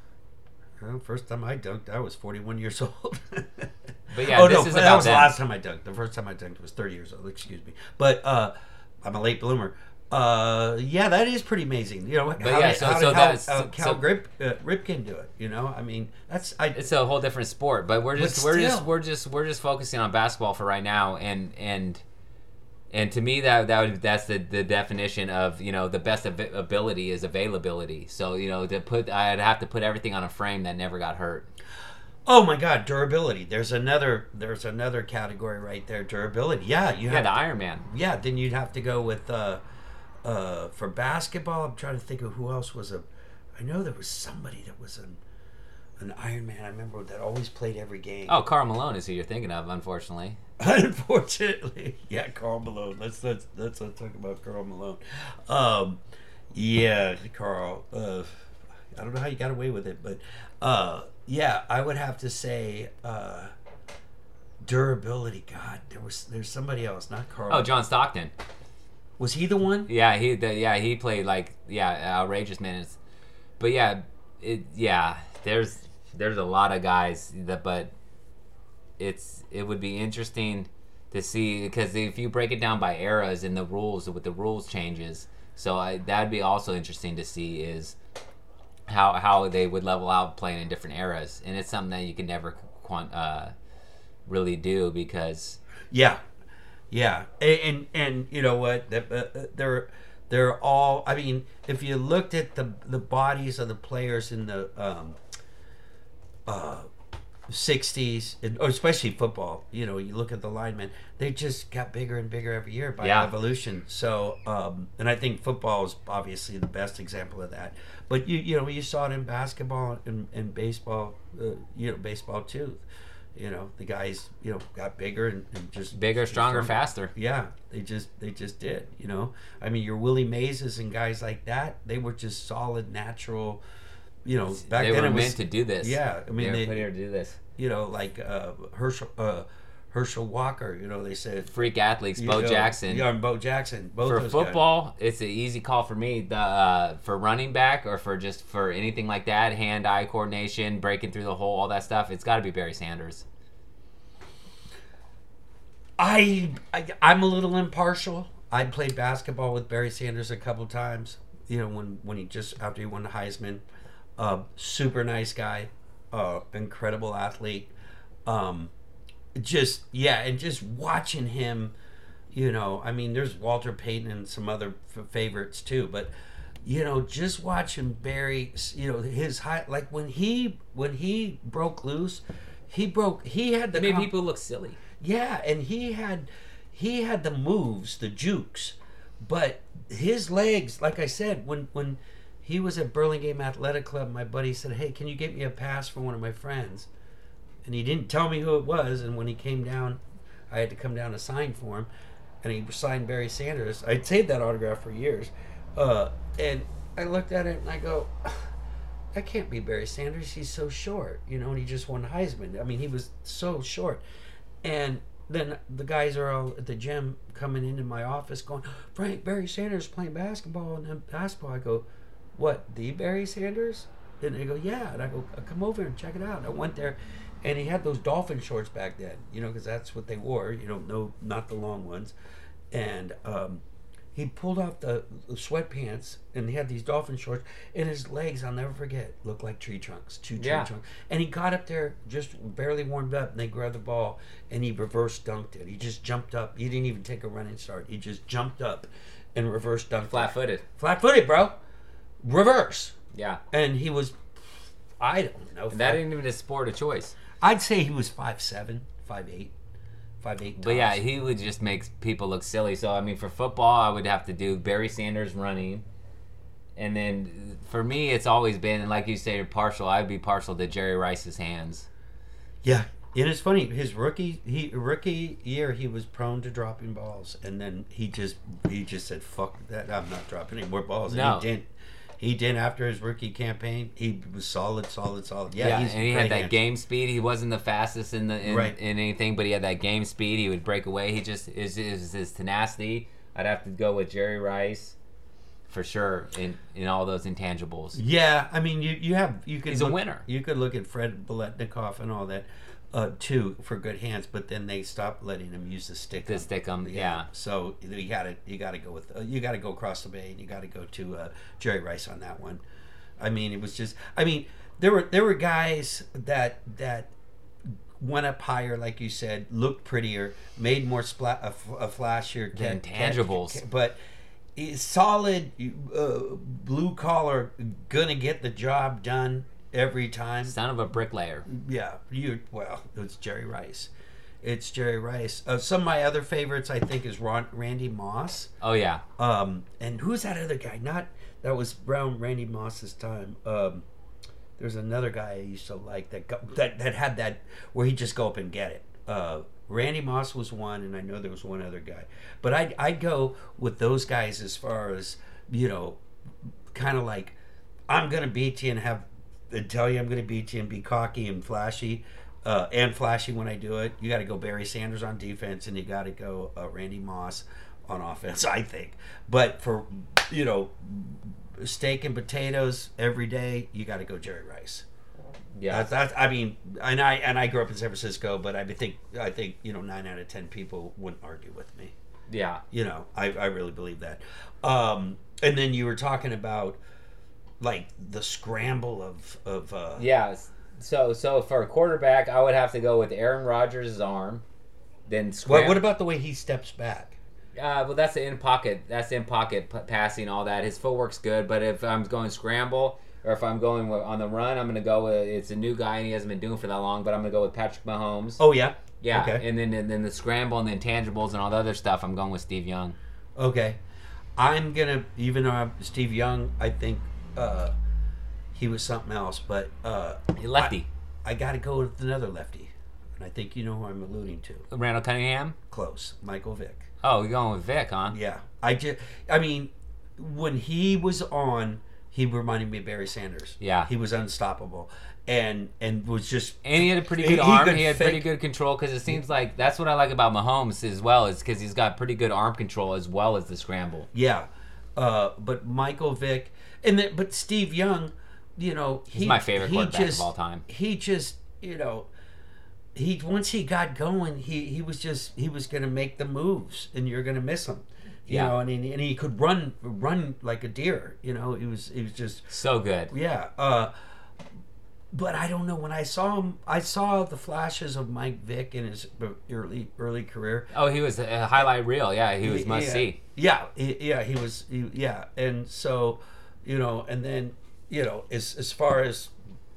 Well, first time I dunked, I was forty-one years old. But yeah, oh this no, is that about was the them. last time I dunked. The first time I dunked was thirty years old. Excuse me, but uh, I'm a late bloomer. Uh, yeah, that is pretty amazing. You know, how yeah, did, so- how so did that's- how, so- Cal Grip, uh, Ripken do it? You know, I mean, that's I. It's a whole different sport, but we're just But we're just still. we're just we're just focusing on basketball for right now, and and and to me that that would, that's the, the definition of, you know, the best av- ability is availability. So, you know, to put I'd have to put everything on a frame that never got hurt. Oh my God, durability. There's another. There's another category right there. Durability. Yeah, you Yeah, have. the Iron Man. Yeah, then you'd have to go with uh, uh, for basketball. I'm trying to think of who else was a. I know there was somebody that was an an Iron Man. I remember that always played every game. Oh, Karl Malone is who you're thinking of, unfortunately. Unfortunately, yeah, Karl Malone. Let's let's let's, let's talk about Karl Malone. Um, yeah, Karl. Uh, I don't know how you got away with it, but uh, yeah, I would have to say uh, durability. God, there was there's somebody else, not Karl. Oh, John Stockton. Was he the one? Yeah, he the, yeah he played like yeah outrageous minutes, but yeah, it yeah there's there's a lot of guys that, but it's it would be interesting to see, because if you break it down by eras and the rules with the rules changes, so I, that'd be also interesting to see is how how they would level out playing in different eras, and it's something that you can never quant, uh, really do because Yeah, yeah, and and, and you know what? The, uh, there They're all. I mean, if you looked at the the bodies of the players in the um, uh, sixties, or especially football, you know, you look at the linemen, they just got bigger and bigger every year by Yeah. evolution. So, um, and I think football is obviously the best example of that. But you you know you saw it in basketball and, and baseball, uh, you know, baseball too. You know, the guys, you know, got bigger and, and just Bigger, stronger, stronger. faster. Yeah, they just they just did. You know, I mean, your Willie Mazes and guys like that, they were just solid, natural. You know, back they then were it meant was to do this. yeah. I mean, they were they, put here to do this. you know, like uh, Herschel uh, Herschel Walker. You know, they said Freak athletes, you Bo know, Jackson. Yeah, and Bo Jackson. Both For those football, it's an easy call for me. The uh, for running back or for just for anything like that, hand-eye coordination, breaking through the hole, all that stuff. It's got to be Barry Sanders. I, I I'm a little impartial. I played basketball with Barry Sanders a couple times. You know, when when he just after he won the Heisman, uh, super nice guy, uh, incredible athlete. Um, just yeah, and just watching him, you know, I mean, there's Walter Payton and some other f- favorites too, but you know, just watching Barry, you know, his high, like when he when he broke loose, he broke. He had the It made com- people look silly. yeah, and he had he had the moves, the jukes, but his legs, like I said, when when he was at Burlingame Athletic Club, my buddy said, "Hey, can you get me a pass for one of my friends?" And he didn't tell me who it was, and when he came down, I had to come down to sign for him, and he signed Barry Sanders. I'd saved that autograph for years, uh, and I looked at it and I go, "That can't be Barry Sanders. He's so short, you know." And he just won Heisman. I mean, he was so short. And then the guys are all at the gym coming into my office going, "Frank, Barry Sanders playing basketball." And then basketball, I go, "What, the Barry Sanders?" And they go, "Yeah." And I go, "Come over and check it out." And I went there, and he had those dolphin shorts back then, you know, because that's what they wore, you know, no, not the long ones. And um, he pulled off the, the sweatpants, and he had these dolphin shorts, and his legs, I'll never forget, looked like tree trunks, two tree Yeah. trunks. And he got up there, just barely warmed up, and they grabbed the ball, and he reverse dunked it. He just jumped up. He didn't even take a running start. He just jumped up and reverse dunked it. Flat-footed. Flat-footed, bro. Reverse. Yeah. And he was, I don't know. And that ain't even a sport of choice. I'd say he was five seven, five eight, five eight. But yeah, he would just make people look silly. So, I mean, for football, I would have to do Barry Sanders running. And then for me, it's always been, like you say, you're partial. I'd be partial to Jerry Rice's hands. Yeah. And it's funny, his rookie he rookie year he was prone to dropping balls, and then he just he just said, "Fuck that, I'm not dropping any more balls." And No. he didn't. He did after his rookie campaign. He was solid, solid, solid. Yeah, Yeah, he's and he great had that hands. game speed. He wasn't the fastest in the in, Right. in anything, but he had that game speed. He would break away. He just is is his tenacity. I'd have to go with Jerry Rice for sure in in all those intangibles. Yeah, I mean, you you have you could He's a look, winner. You could look at Fred Biletnikoff and all that uh, too for good hands, but then they stopped letting him use the stick. To stick 'em, yeah. So you got to you got to go with uh, you got to go across the bay, and you got to go to uh, Jerry Rice on that one. I mean, it was just. I mean, there were there were guys that that went up higher, like you said, looked prettier, made more spla- a, f- a flashier. The ca- intangibles. ca- but is solid, uh, blue collar, gonna get the job done every time. Son of a bricklayer. Yeah, you well, it's Jerry Rice. It's Jerry Rice. Uh, some of my other favorites, I think, is Ron, Randy Moss. Oh yeah. Um, and who's that other guy? Not that was around Randy Moss's time. Um, there's another guy I used to like that go, that that had that where he just go up and get it. Uh, Randy Moss was one, and I know there was one other guy. But I'd I'd go with those guys as far as you know, kind of like I'm gonna beat you and have and tell you I'm gonna beat you and be cocky and flashy. Uh, and flashy when I do it. You got to go Barry Sanders on defense, and you got to go uh, Randy Moss on offense, I think. But for, you know, steak and potatoes every day, you got to go Jerry Rice. Yeah. That's, that's, I mean, and I and I grew up in San Francisco, but I think I think you know nine out of ten people wouldn't argue with me. Yeah. You know, I, I really believe that. Um, and then you were talking about like the scramble of of uh, Yeah. So so for a quarterback, I would have to go with Aaron Rodgers' arm. Then What, scram- what about the way he steps back? Uh, well, that's the in pocket. That's in pocket p- passing, all that. His footwork's good, but if I'm going scramble or if I'm going with, on the run, I'm going to go with. It's a new guy and he hasn't been doing it for that long, but I'm going to go with Patrick Mahomes. Oh yeah. Yeah, Okay. and then and then the scramble and the intangibles and all the other stuff, I'm going with Steve Young. Okay. I'm gonna, even though I'm Steve Young, I think uh, he was something else, but uh, Lefty. I, I got to go with another lefty, and I think you know who I'm alluding to. Randall Cunningham. Close, Michael Vick. Oh, you're going with Vic, huh? Yeah, I just, I mean, when he was on, he reminded me of Barry Sanders. Yeah. He was unstoppable, and and was just. And he had a pretty He- good he arm. could He had fake- pretty good control because it seems like that's what I like about Mahomes as well, is because he's got pretty good arm control as well as the scramble. Yeah, uh, but Michael Vick, and then but Steve Young, you know, he, He's my favorite he quarterback just, of all time. He just, you know, he once he got going, he he was just he was going to make the moves, and you're going to miss him. You Yeah. know, and he, and he could run run like a deer. You know, he was he was just So good. yeah. Uh, but I don't know. When I saw him, I saw the flashes of Mike Vick in his early early career. Oh, he was a highlight reel. Yeah, he was must yeah. see. Yeah, he, yeah, he was. He, yeah, and so, you know, and then, you know, as as far as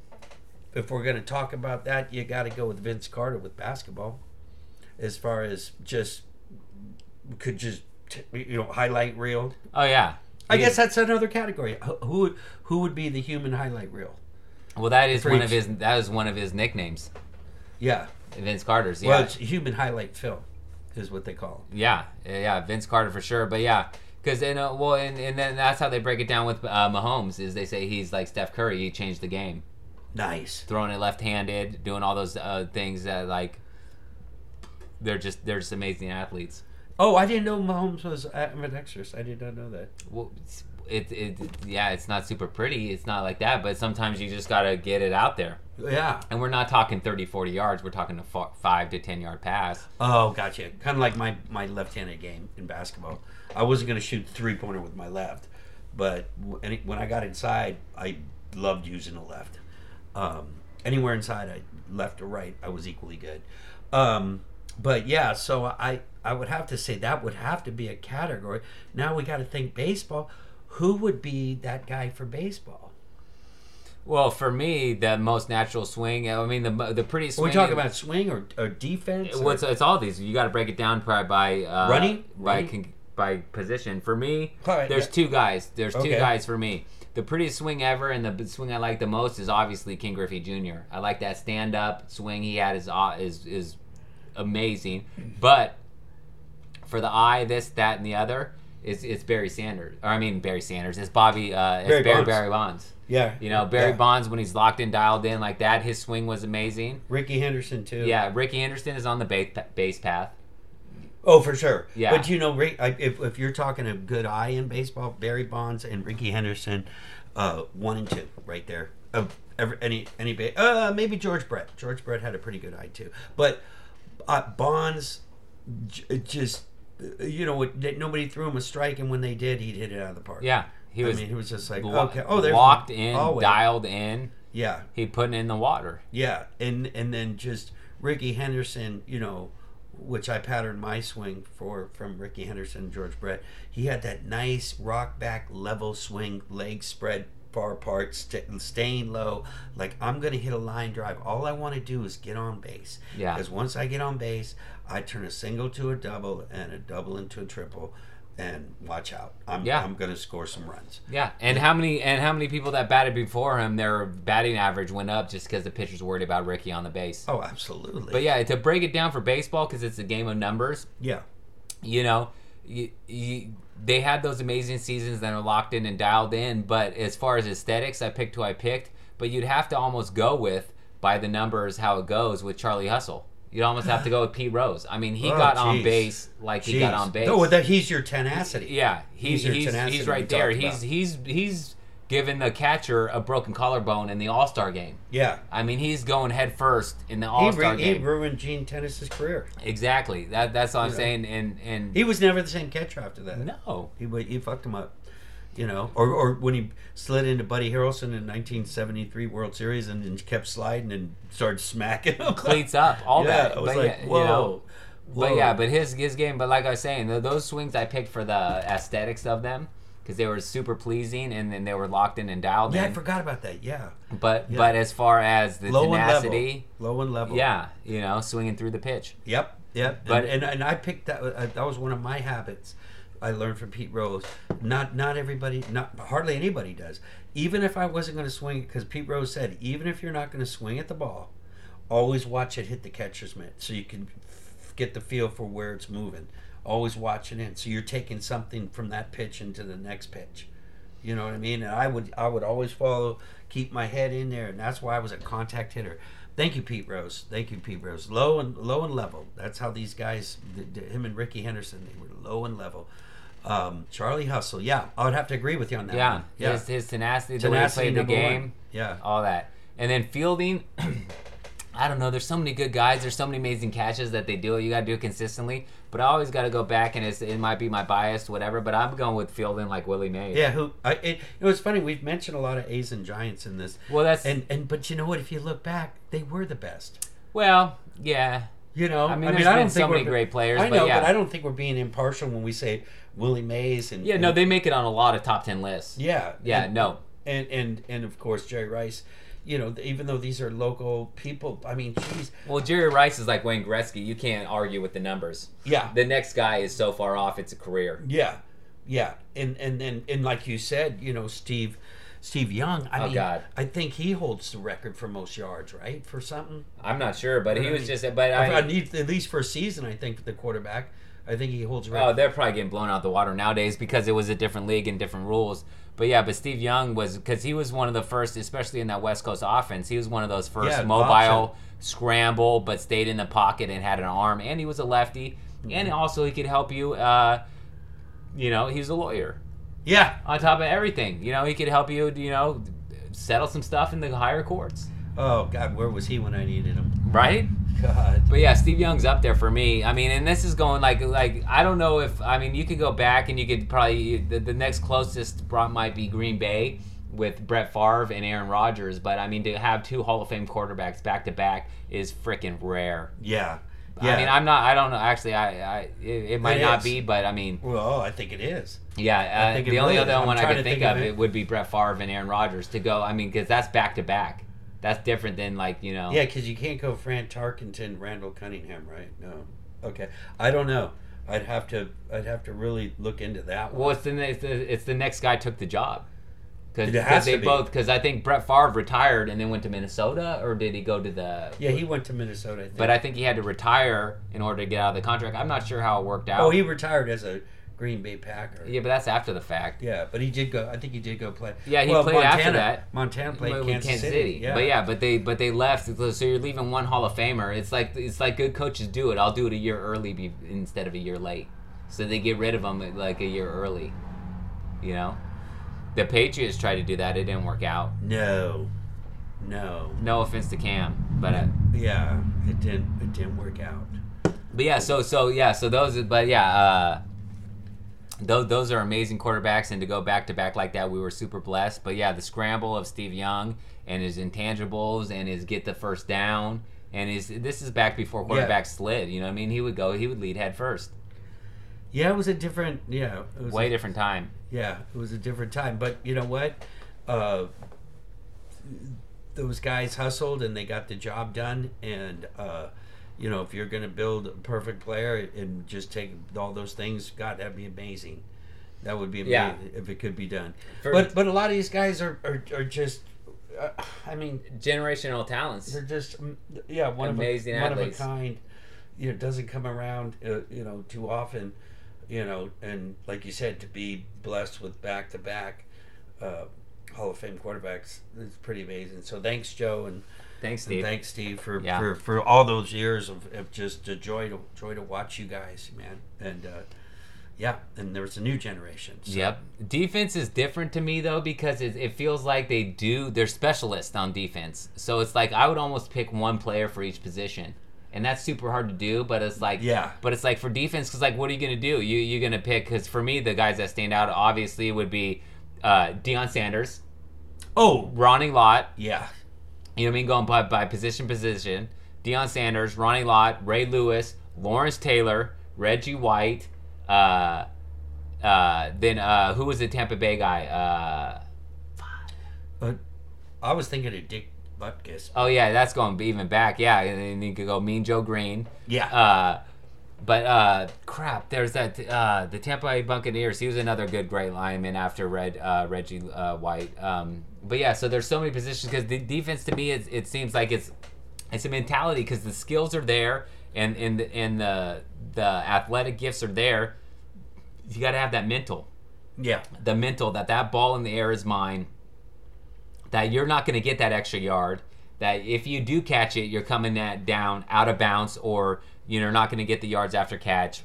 if we're going to talk about that, you got to go with Vince Carter with basketball. As far as just could just t- you know highlight reel. Oh yeah. I He- guess that's another category. Who who would- who would be the human highlight reel? Well, that is one of Preach. his. That is one of his nicknames. Yeah. Vince Carter's. Yeah. Well, it's human highlight film, is what they call it. Yeah, yeah, Vince Carter for sure. But yeah, because then, uh, well, and, and then that's how they break it down with uh, Mahomes. Is they say he's like Steph Curry. He changed the game, Nice. throwing it left-handed, doing all those uh, things that like they're just they're just amazing athletes. Oh, I didn't know Mahomes was ambidextrous. I did not know that. Well, it, it yeah, it's not super pretty. It's not like that, but sometimes you just gotta get it out there. Yeah. And we're not talking thirty, forty yards. We're talking a fa- five to ten yard pass. Oh, gotcha. Kind of like my, my left-handed game in basketball. I wasn't going to shoot the three-pointer with my left, but w- any, when I got inside, I loved using the left. Um, anywhere inside, I left or right, I was equally good. Um, but yeah, so I I would have to say that would have to be a category. Now we got to think baseball. Who would be that guy for baseball? Well, for me, the most natural swing. I mean, the the pretty Are swing. we talking about swing or, or defense? or- What's it's all these? You got to break it down by by uh, Running? by Running? con- by position. For me, All right, there's yeah. two guys. There's two Okay. guys for me. The prettiest swing ever, and the swing I like the most is obviously King Griffey Junior I like that stand up swing he had is aw- is is amazing. But for the eye, this, that, and the other, is it's Barry Sanders. Or I mean Barry Sanders. It's Bobby. Uh, it's Barry Barry Bonds. Barry Bonds. Yeah. You know, Barry yeah. Bonds, when he's locked in, dialed in like that, his swing was amazing. Ricky Henderson, too. Yeah, Ricky Henderson is on the base, base path. Oh, for sure. Yeah. But you know, Rick, I- if if you're talking a good eye in baseball, Barry Bonds and Ricky Henderson, uh, one and two right there. Of every, any any ba- uh maybe George Brett. George Brett had a pretty good eye too. But uh, Bonds, j- just uh, you know, it- nobody threw him a strike, and when they did, he'd hit it out of the park. Yeah, he was I mean, he was just like, lo- okay, oh, there's locked one. in, I'll wait. dialed in. Yeah, He putting in the water. yeah, and and then just Ricky Henderson, you know, which I patterned my swing for from Ricky Henderson and George Brett. He had that nice rock back level swing, legs spread far apart, st- staying low. Like, I'm going to hit a line drive. All I want to do is get on base. Yeah. Because once I get on base, I turn a single to a double and a double into a triple. And watch out. I'm Yeah. I'm going to score some runs. Yeah, and how many and how many people that batted before him, their batting average went up just because the pitcher's worried about Ricky on the base. Oh, absolutely. But yeah, to break it down for baseball, because it's a game of numbers. Yeah. You know, you, you, they had those amazing seasons that are locked in and dialed in. But as far as aesthetics, I picked who I picked. But you'd have to almost go with by the numbers how it goes with Charlie Hustle. You'd almost have to go with Pete Rose. I mean, he Oh, got on geez. base like he Jeez. got on base. No, that he's your tenacity. Yeah, he's He's your he's, tenacity he's we right there. talked He's about. he's he's giving the catcher a broken collarbone in the All Star game. Yeah. I mean, he's going head first in the He, All Star ru- he game. ruined Gene Tennis's career. Exactly. That that's what I'm Yeah. saying. And and He was never the same catcher after that. no, He wa- he fucked him up, you know. Or or when he slid into Buddy Harrelson in nineteen seventy-three World Series and then kept sliding and started smacking him. cleats up all yeah, that. I was But like, yeah, whoa. you know, But yeah, but his his game. But like I was saying, th- those swings I picked for the aesthetics of them because they were super pleasing and then they were locked in and dialed Yeah, in. I forgot about that. Yeah. But Yeah. but as far as the Low tenacity, and level. Low and level. yeah, you know, swinging through the pitch. Yep. Yep. But- and, and and I picked that. Uh, that was one of my habits. I learned from Pete Rose. Not not everybody, not hardly anybody does. Even if I wasn't going to swing it, because Pete Rose said, even if you're not going to swing at the ball, always watch it hit the catcher's mitt so you can f- get the feel for where it's moving. Always watch it in, so you're taking something from that pitch into the next pitch. You know what I mean? And I would I would always follow, keep my head in there, and that's why I was a contact hitter. Thank you, Pete Rose. Thank you, Pete Rose. Low and low and level. That's how these guys, him and Ricky Henderson, they were low and level. Um, Charlie Hustle, yeah, I would have to agree with you on that. Yeah, one. yeah. his his tenacity, the Tenacity, way he played the number game, one. Yeah. all that, and then fielding. I don't know. There's so many good guys. There's so many amazing catches that they do. You got to do it consistently. But I always got to go back, and it's, it might be my bias, whatever. But I'm going with fielding like Willie Mays. Yeah, who? I, it, it was funny. We've mentioned a lot of A's and Giants in this. Well, that's and and but you know what? If you look back, they were the best. well, yeah. You know, I mean, I there's mean, I been don't so think many we're- great players, I but know, yeah. but I don't think we're being impartial when we say Willie Mays and Yeah, no, and- they make it on a lot of top ten lists. yeah, Yeah, and, no. and and and of course Jerry Rice. You know, even though these are local people, I mean, geez, Well, Jerry Rice is like Wayne Gretzky. You can't argue with the numbers. yeah, The next guy is so far off; it's a career. yeah, yeah, and and and and like you said, you know, Steve. Steve Young, I Oh, mean, God. I think he holds the record for most yards, right? For something. I'm not sure, but he I was mean, just. But I, I need at least for a season. I think the quarterback. I think he holds. Oh, record. they're probably getting blown out the water nowadays because it was a different league and different rules. But yeah, but Steve Young was because he was one of the first, especially in that West Coast offense. He was one of those first Yeah, mobile option. scramble, but stayed in the pocket and had an arm, and he was a lefty, Mm-hmm. and also he could help you. Uh, you know, he was a lawyer. Yeah. On top of everything, you know, he could help you. You know, settle some stuff in the higher courts, Oh God, where was he when I needed him? right? God. But yeah, Steve Young's up there for me. I mean, and this is going like like I don't know if I mean you could go back and you could probably the, the next closest brought might be Green Bay with Brett Favre and Aaron Rodgers. But I mean to have two Hall of Fame quarterbacks back to back is freaking rare. Yeah. Yeah. I mean, I'm not. I don't know. Actually, I, I it, it might It not is. be, but I mean, Well, I think it is. yeah. I Uh, think it the only really is. other I'm one I trying could to think think of of it. it. would be Brett Favre and Aaron Rodgers to go. I mean, because that's back to back. That's different than like you know. Yeah, because you can't go Fran Tarkenton, Randall Cunningham, right? No. Okay. I don't know. I'd have to. I'd have to really look into that one. Well, it's the next. It's the next guy took the job. Because It has they to be. both. Because I think Brett Favre retired and then went to Minnesota, or did he go to the? Yeah, he went to Minnesota. I think. But I think he had to retire in order to get out of the contract. I'm not sure how it worked out. oh, he retired as a Green Bay Packer. Yeah, but that's after the fact. Yeah, but he did go. I think he did go play. Yeah, he well, played Montana, after that. Montana played With Kansas, City. Yeah. But yeah, but they but they left. So you're leaving one Hall of Famer. It's like it's like good coaches do it. I'll do it a year early be, instead of a year late. So they get rid of them like a year early. You know, the Patriots tried to do that. It didn't work out. No, no. No offense to Cam, but uh, Yeah, it didn't. It didn't work out. but yeah. So so yeah. So those. But yeah. Uh, those those are amazing quarterbacks, and to go back to back like that, we were super blessed. But yeah, the scramble of Steve Young and his intangibles and his get the first down and his this is back before quarterbacks Yeah. slid. You know what I mean? He would go. He would lead head first. Yeah, it was a different. Yeah, it was Way a, different time. Yeah, it was a different time. But you know what? Uh, those guys hustled and they got the job done. And uh, you know, if you're going to build a perfect player and just take all those things, God, that'd be amazing. That would be amazing Yeah. if it could be done. For- but but a lot of these guys are are, are just. Uh, I mean, Generational talents. they're just mm, yeah one Amazing of a, one of a athletes. kind. You know, doesn't come around uh, you know too often. You know, and like you said, to be blessed with back to back Hall of Fame quarterbacks is pretty amazing. So thanks, Joe, and, Thanks, and Steve. thanks, Steve, for, Yeah. for, for all those years of, of just a joy to joy to watch you guys, man. And uh, yeah, and there's a new generation. So. Yep. Defense is different to me though because it, it feels like they do. They're specialists on defense, so it's like I would almost pick one player for each position. And that's super hard to do, but it's like, Yeah. But it's like for defense, because like, what are you gonna do? You you're gonna pick? Because for me, the guys that stand out obviously would be uh, Deion Sanders, Oh, Ronnie Lott. yeah. You know what I mean? Going by, by position position. Deion Sanders, Ronnie Lott, Ray Lewis, Lawrence Taylor, Reggie White, uh, uh, then uh, who was the Tampa Bay guy? Uh, But I was thinking of Dick Butkus. oh yeah, that's going even back. Yeah, and then you could go Mean Joe Green. Yeah. Uh, but uh, crap, there's that uh, the Tampa Bay Buccaneers. He was another good, great lineman after Red uh, Reggie uh, White. Um, but yeah, so there's so many positions because the defense to me, it, it seems like it's it's a mentality because the skills are there and and the, and the the athletic gifts are there. You got to have that mental, Yeah. the mental that that ball in the air is mine. That you're not going to get that extra yard. That if you do catch it, you're coming that down out of bounds, or you're not going to get the yards after catch.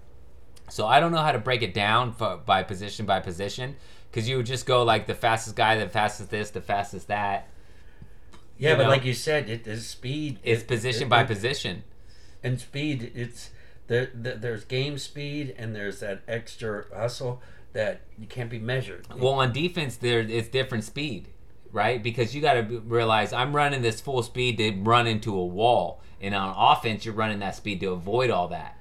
So I don't know how to break it down for, by position by position, because you would just go like the fastest guy, the fastest this, the fastest that. Yeah, You but know? like you said, it is speed. It's it- position it- by it- position. And speed, it's there, there. There's game speed, and there's that extra hustle that you can't be measured. Well, on defense, there it's different speed, right? Because you got to realize I'm running this full speed to run into a wall, and on offense, you're running that speed to avoid all that.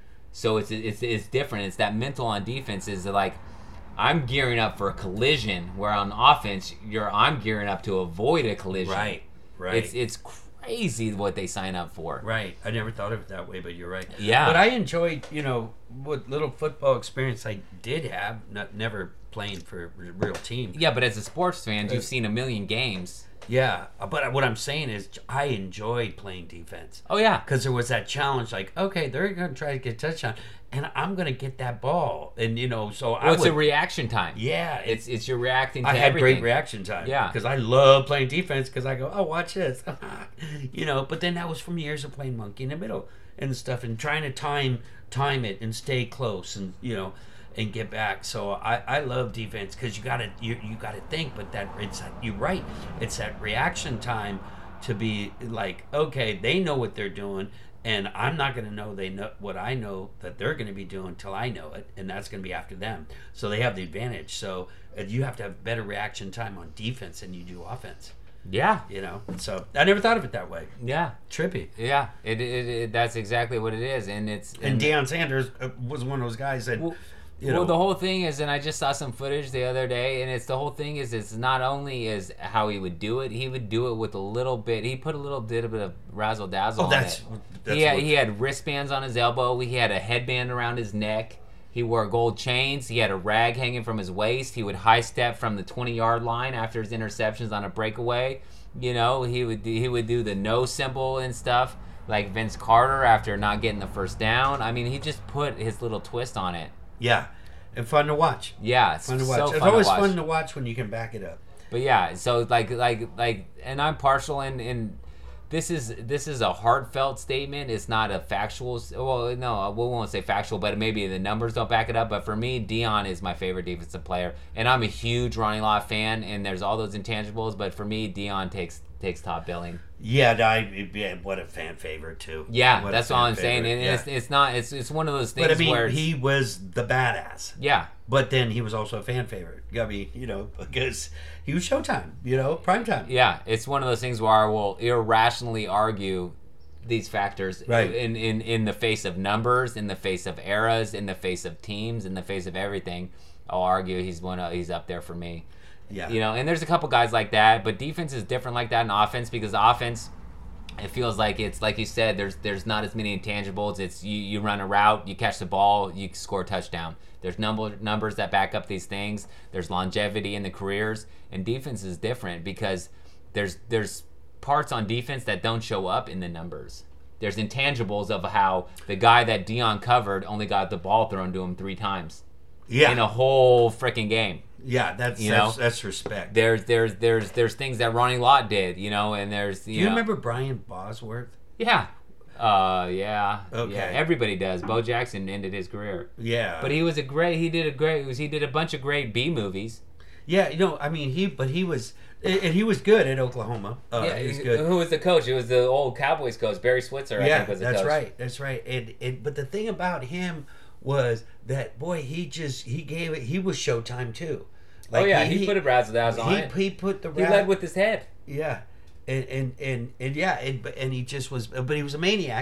So it's it's it's different. It's that mental on defense is like I'm gearing up for a collision, where on offense, you're I'm gearing up to avoid a collision. Right, right. It's it's crazy what they sign up for. Right. I never thought of it that way, but you're right. Yeah. But I enjoyed, you know, what little football experience I did have, not never playing for a real team. Yeah, but as a sports fan, Uh, you've seen a million games. Yeah. But what I'm saying is I enjoyed playing defense. Oh yeah. Because there was that challenge, like, okay, they're going to try to get a touchdown, and I'm going to get that ball. And, you know, so I Well, it's would... a reaction time. yeah. It's it's you're reacting to I had everything. great reaction time. Yeah. Because I love playing defense because I go, oh, watch this. You know, but then that was from years of playing monkey in the middle and stuff and trying to time time it and stay close and, you know, and get back. So I, I love defense because you got to you, you got to think, but that it's you're right. It's that reaction time to be like, okay, they know what they're doing. And I'm not going to know they know what I know that they're going to be doing till I know it, and that's going to be after them. So they have the advantage. So uh, you have to have better reaction time on defense than you do offense. Yeah. You know, so I never thought of it that way. Yeah. Trippy. Yeah, it, it, it that's exactly what it is, and it's And Deion Sanders uh, was one of those guys that, well, you well, know, the whole thing is, and I just saw some footage the other day, and it's the whole thing is it's not only is how he would do it, he would do it with a little bit. He put a little bit of, bit of razzle dazzle oh, on that's, it. that's He had, what- he had wristbands on his elbow. He had a headband around his neck. He wore gold chains. He had a rag hanging from his waist. He would high step from the twenty yard line after his interceptions on a breakaway. You know, he would do, he would do the no symbol and stuff like Vince Carter after not getting the first down. I mean, he just put his little twist on it. yeah, and fun to watch. Yeah, it's Fun to watch. so it's fun always to watch. fun to watch when you can back it up. But yeah, so like like like, and I'm partial in in this is this is a heartfelt statement. It's not a factual. Well, no, we won't say factual, but maybe the numbers don't back it up. But for me, Deion is my favorite defensive player, and I'm a huge Ronnie Lott fan. And there's all those intangibles, but for me, Deion takes takes top billing. Yeah, I, yeah, what a fan favorite too. Yeah, What a that's fan all I'm saying. favorite, And yeah. it's it's not it's it's one of those things But I mean, where it's, he was the badass. yeah. But then he was also a fan favorite. I mean, you know, because he was Showtime, you know, prime time. Yeah, it's one of those things where I will irrationally argue these factors Right. in, in, in the face of numbers, in the face of eras, in the face of teams, in the face of everything. I'll argue he's one of, he's up there for me. Yeah. You know, and there's a couple guys like that, but defense is different like that in offense because offense, it feels like it's like you said. There's there's not as many intangibles. It's you, you run a route, you catch the ball, you score a touchdown. There's number numbers that back up these things. There's longevity in the careers, and defense is different because there's there's parts on defense that don't show up in the numbers. There's intangibles of how the guy that Deion covered only got the ball thrown to him three times Yeah. in a whole freaking game. yeah, that's you that's, know? that's respect. There's there's there's there's things that Ronnie Lott did, you know, and there's you, Do you know, remember Brian Bosworth? yeah, uh, yeah, Okay. yeah. Everybody does. Bo Jackson ended his career, Yeah. but he was a great. He did a great. He, was, he did a bunch of great B movies. Yeah, you know, I mean, he, but he was, and he was good at Oklahoma. Uh, yeah, he was good. Who was the coach? It was the old Cowboys coach, Barry Switzer. I yeah, think was the that's coach. right. That's right. And, and but the thing about him was that boy, he just he gave it. He was Showtime too. oh yeah, he, put a razzle dazzle on he, it. He put the He ra- led with his head. yeah, and and and and yeah, and, but- and he just was, but he was a maniac.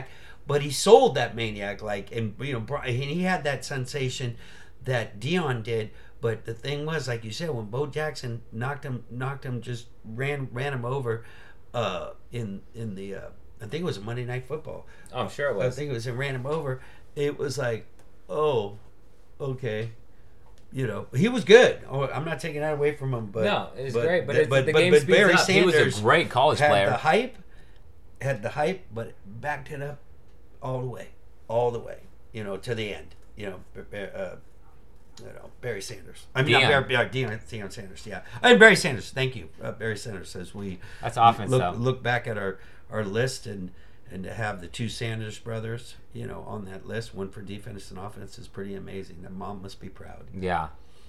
but he sold that maniac like, and you know, Bri- and he had that sensation that Dion did. But the thing was, like you said, when Bo Jackson knocked him, knocked him, just ran ran him over, uh, in in the, uh, I think it was Monday Night Football. Oh, I'm sure it I was. think it was, and ran him over. It was like, oh, okay. You know, he was good. Oh, I'm not taking that away from him, but No, it was but, great, but it's- but, the but, game but speeds Barry up. He Sanders was a great college had player. the hype, had the hype, but backed it up all the way, all the way. You know, to the end. You know, uh, you know Barry Sanders. I mean, Deion. not Barry, uh, Deion, Deion Sanders. Yeah, and Barry Sanders. Thank you, uh, Barry Sanders. As we That's offense, look, though. look back at our our list and. And to have the two Sanders brothers, you know, on that list, one for defense and offense, is pretty amazing. Their mom must be proud. Yeah.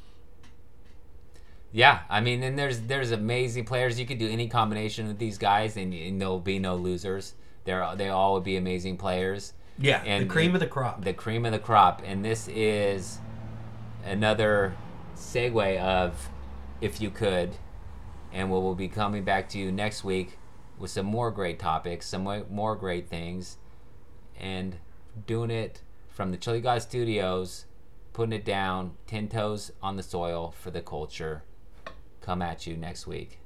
Yeah, I mean, and there's there's amazing players. You could do any combination with these guys, and, and there'll be no losers. They're they all would be amazing players. Yeah, And the cream of the crop. The cream of the crop, and this is another segue of If You Could, and we will be coming back to you next week with some more great topics, some mo- more great things, and doing it from the Chili God Studios, putting it down, ten toes on the soil for the culture. Come at you next week.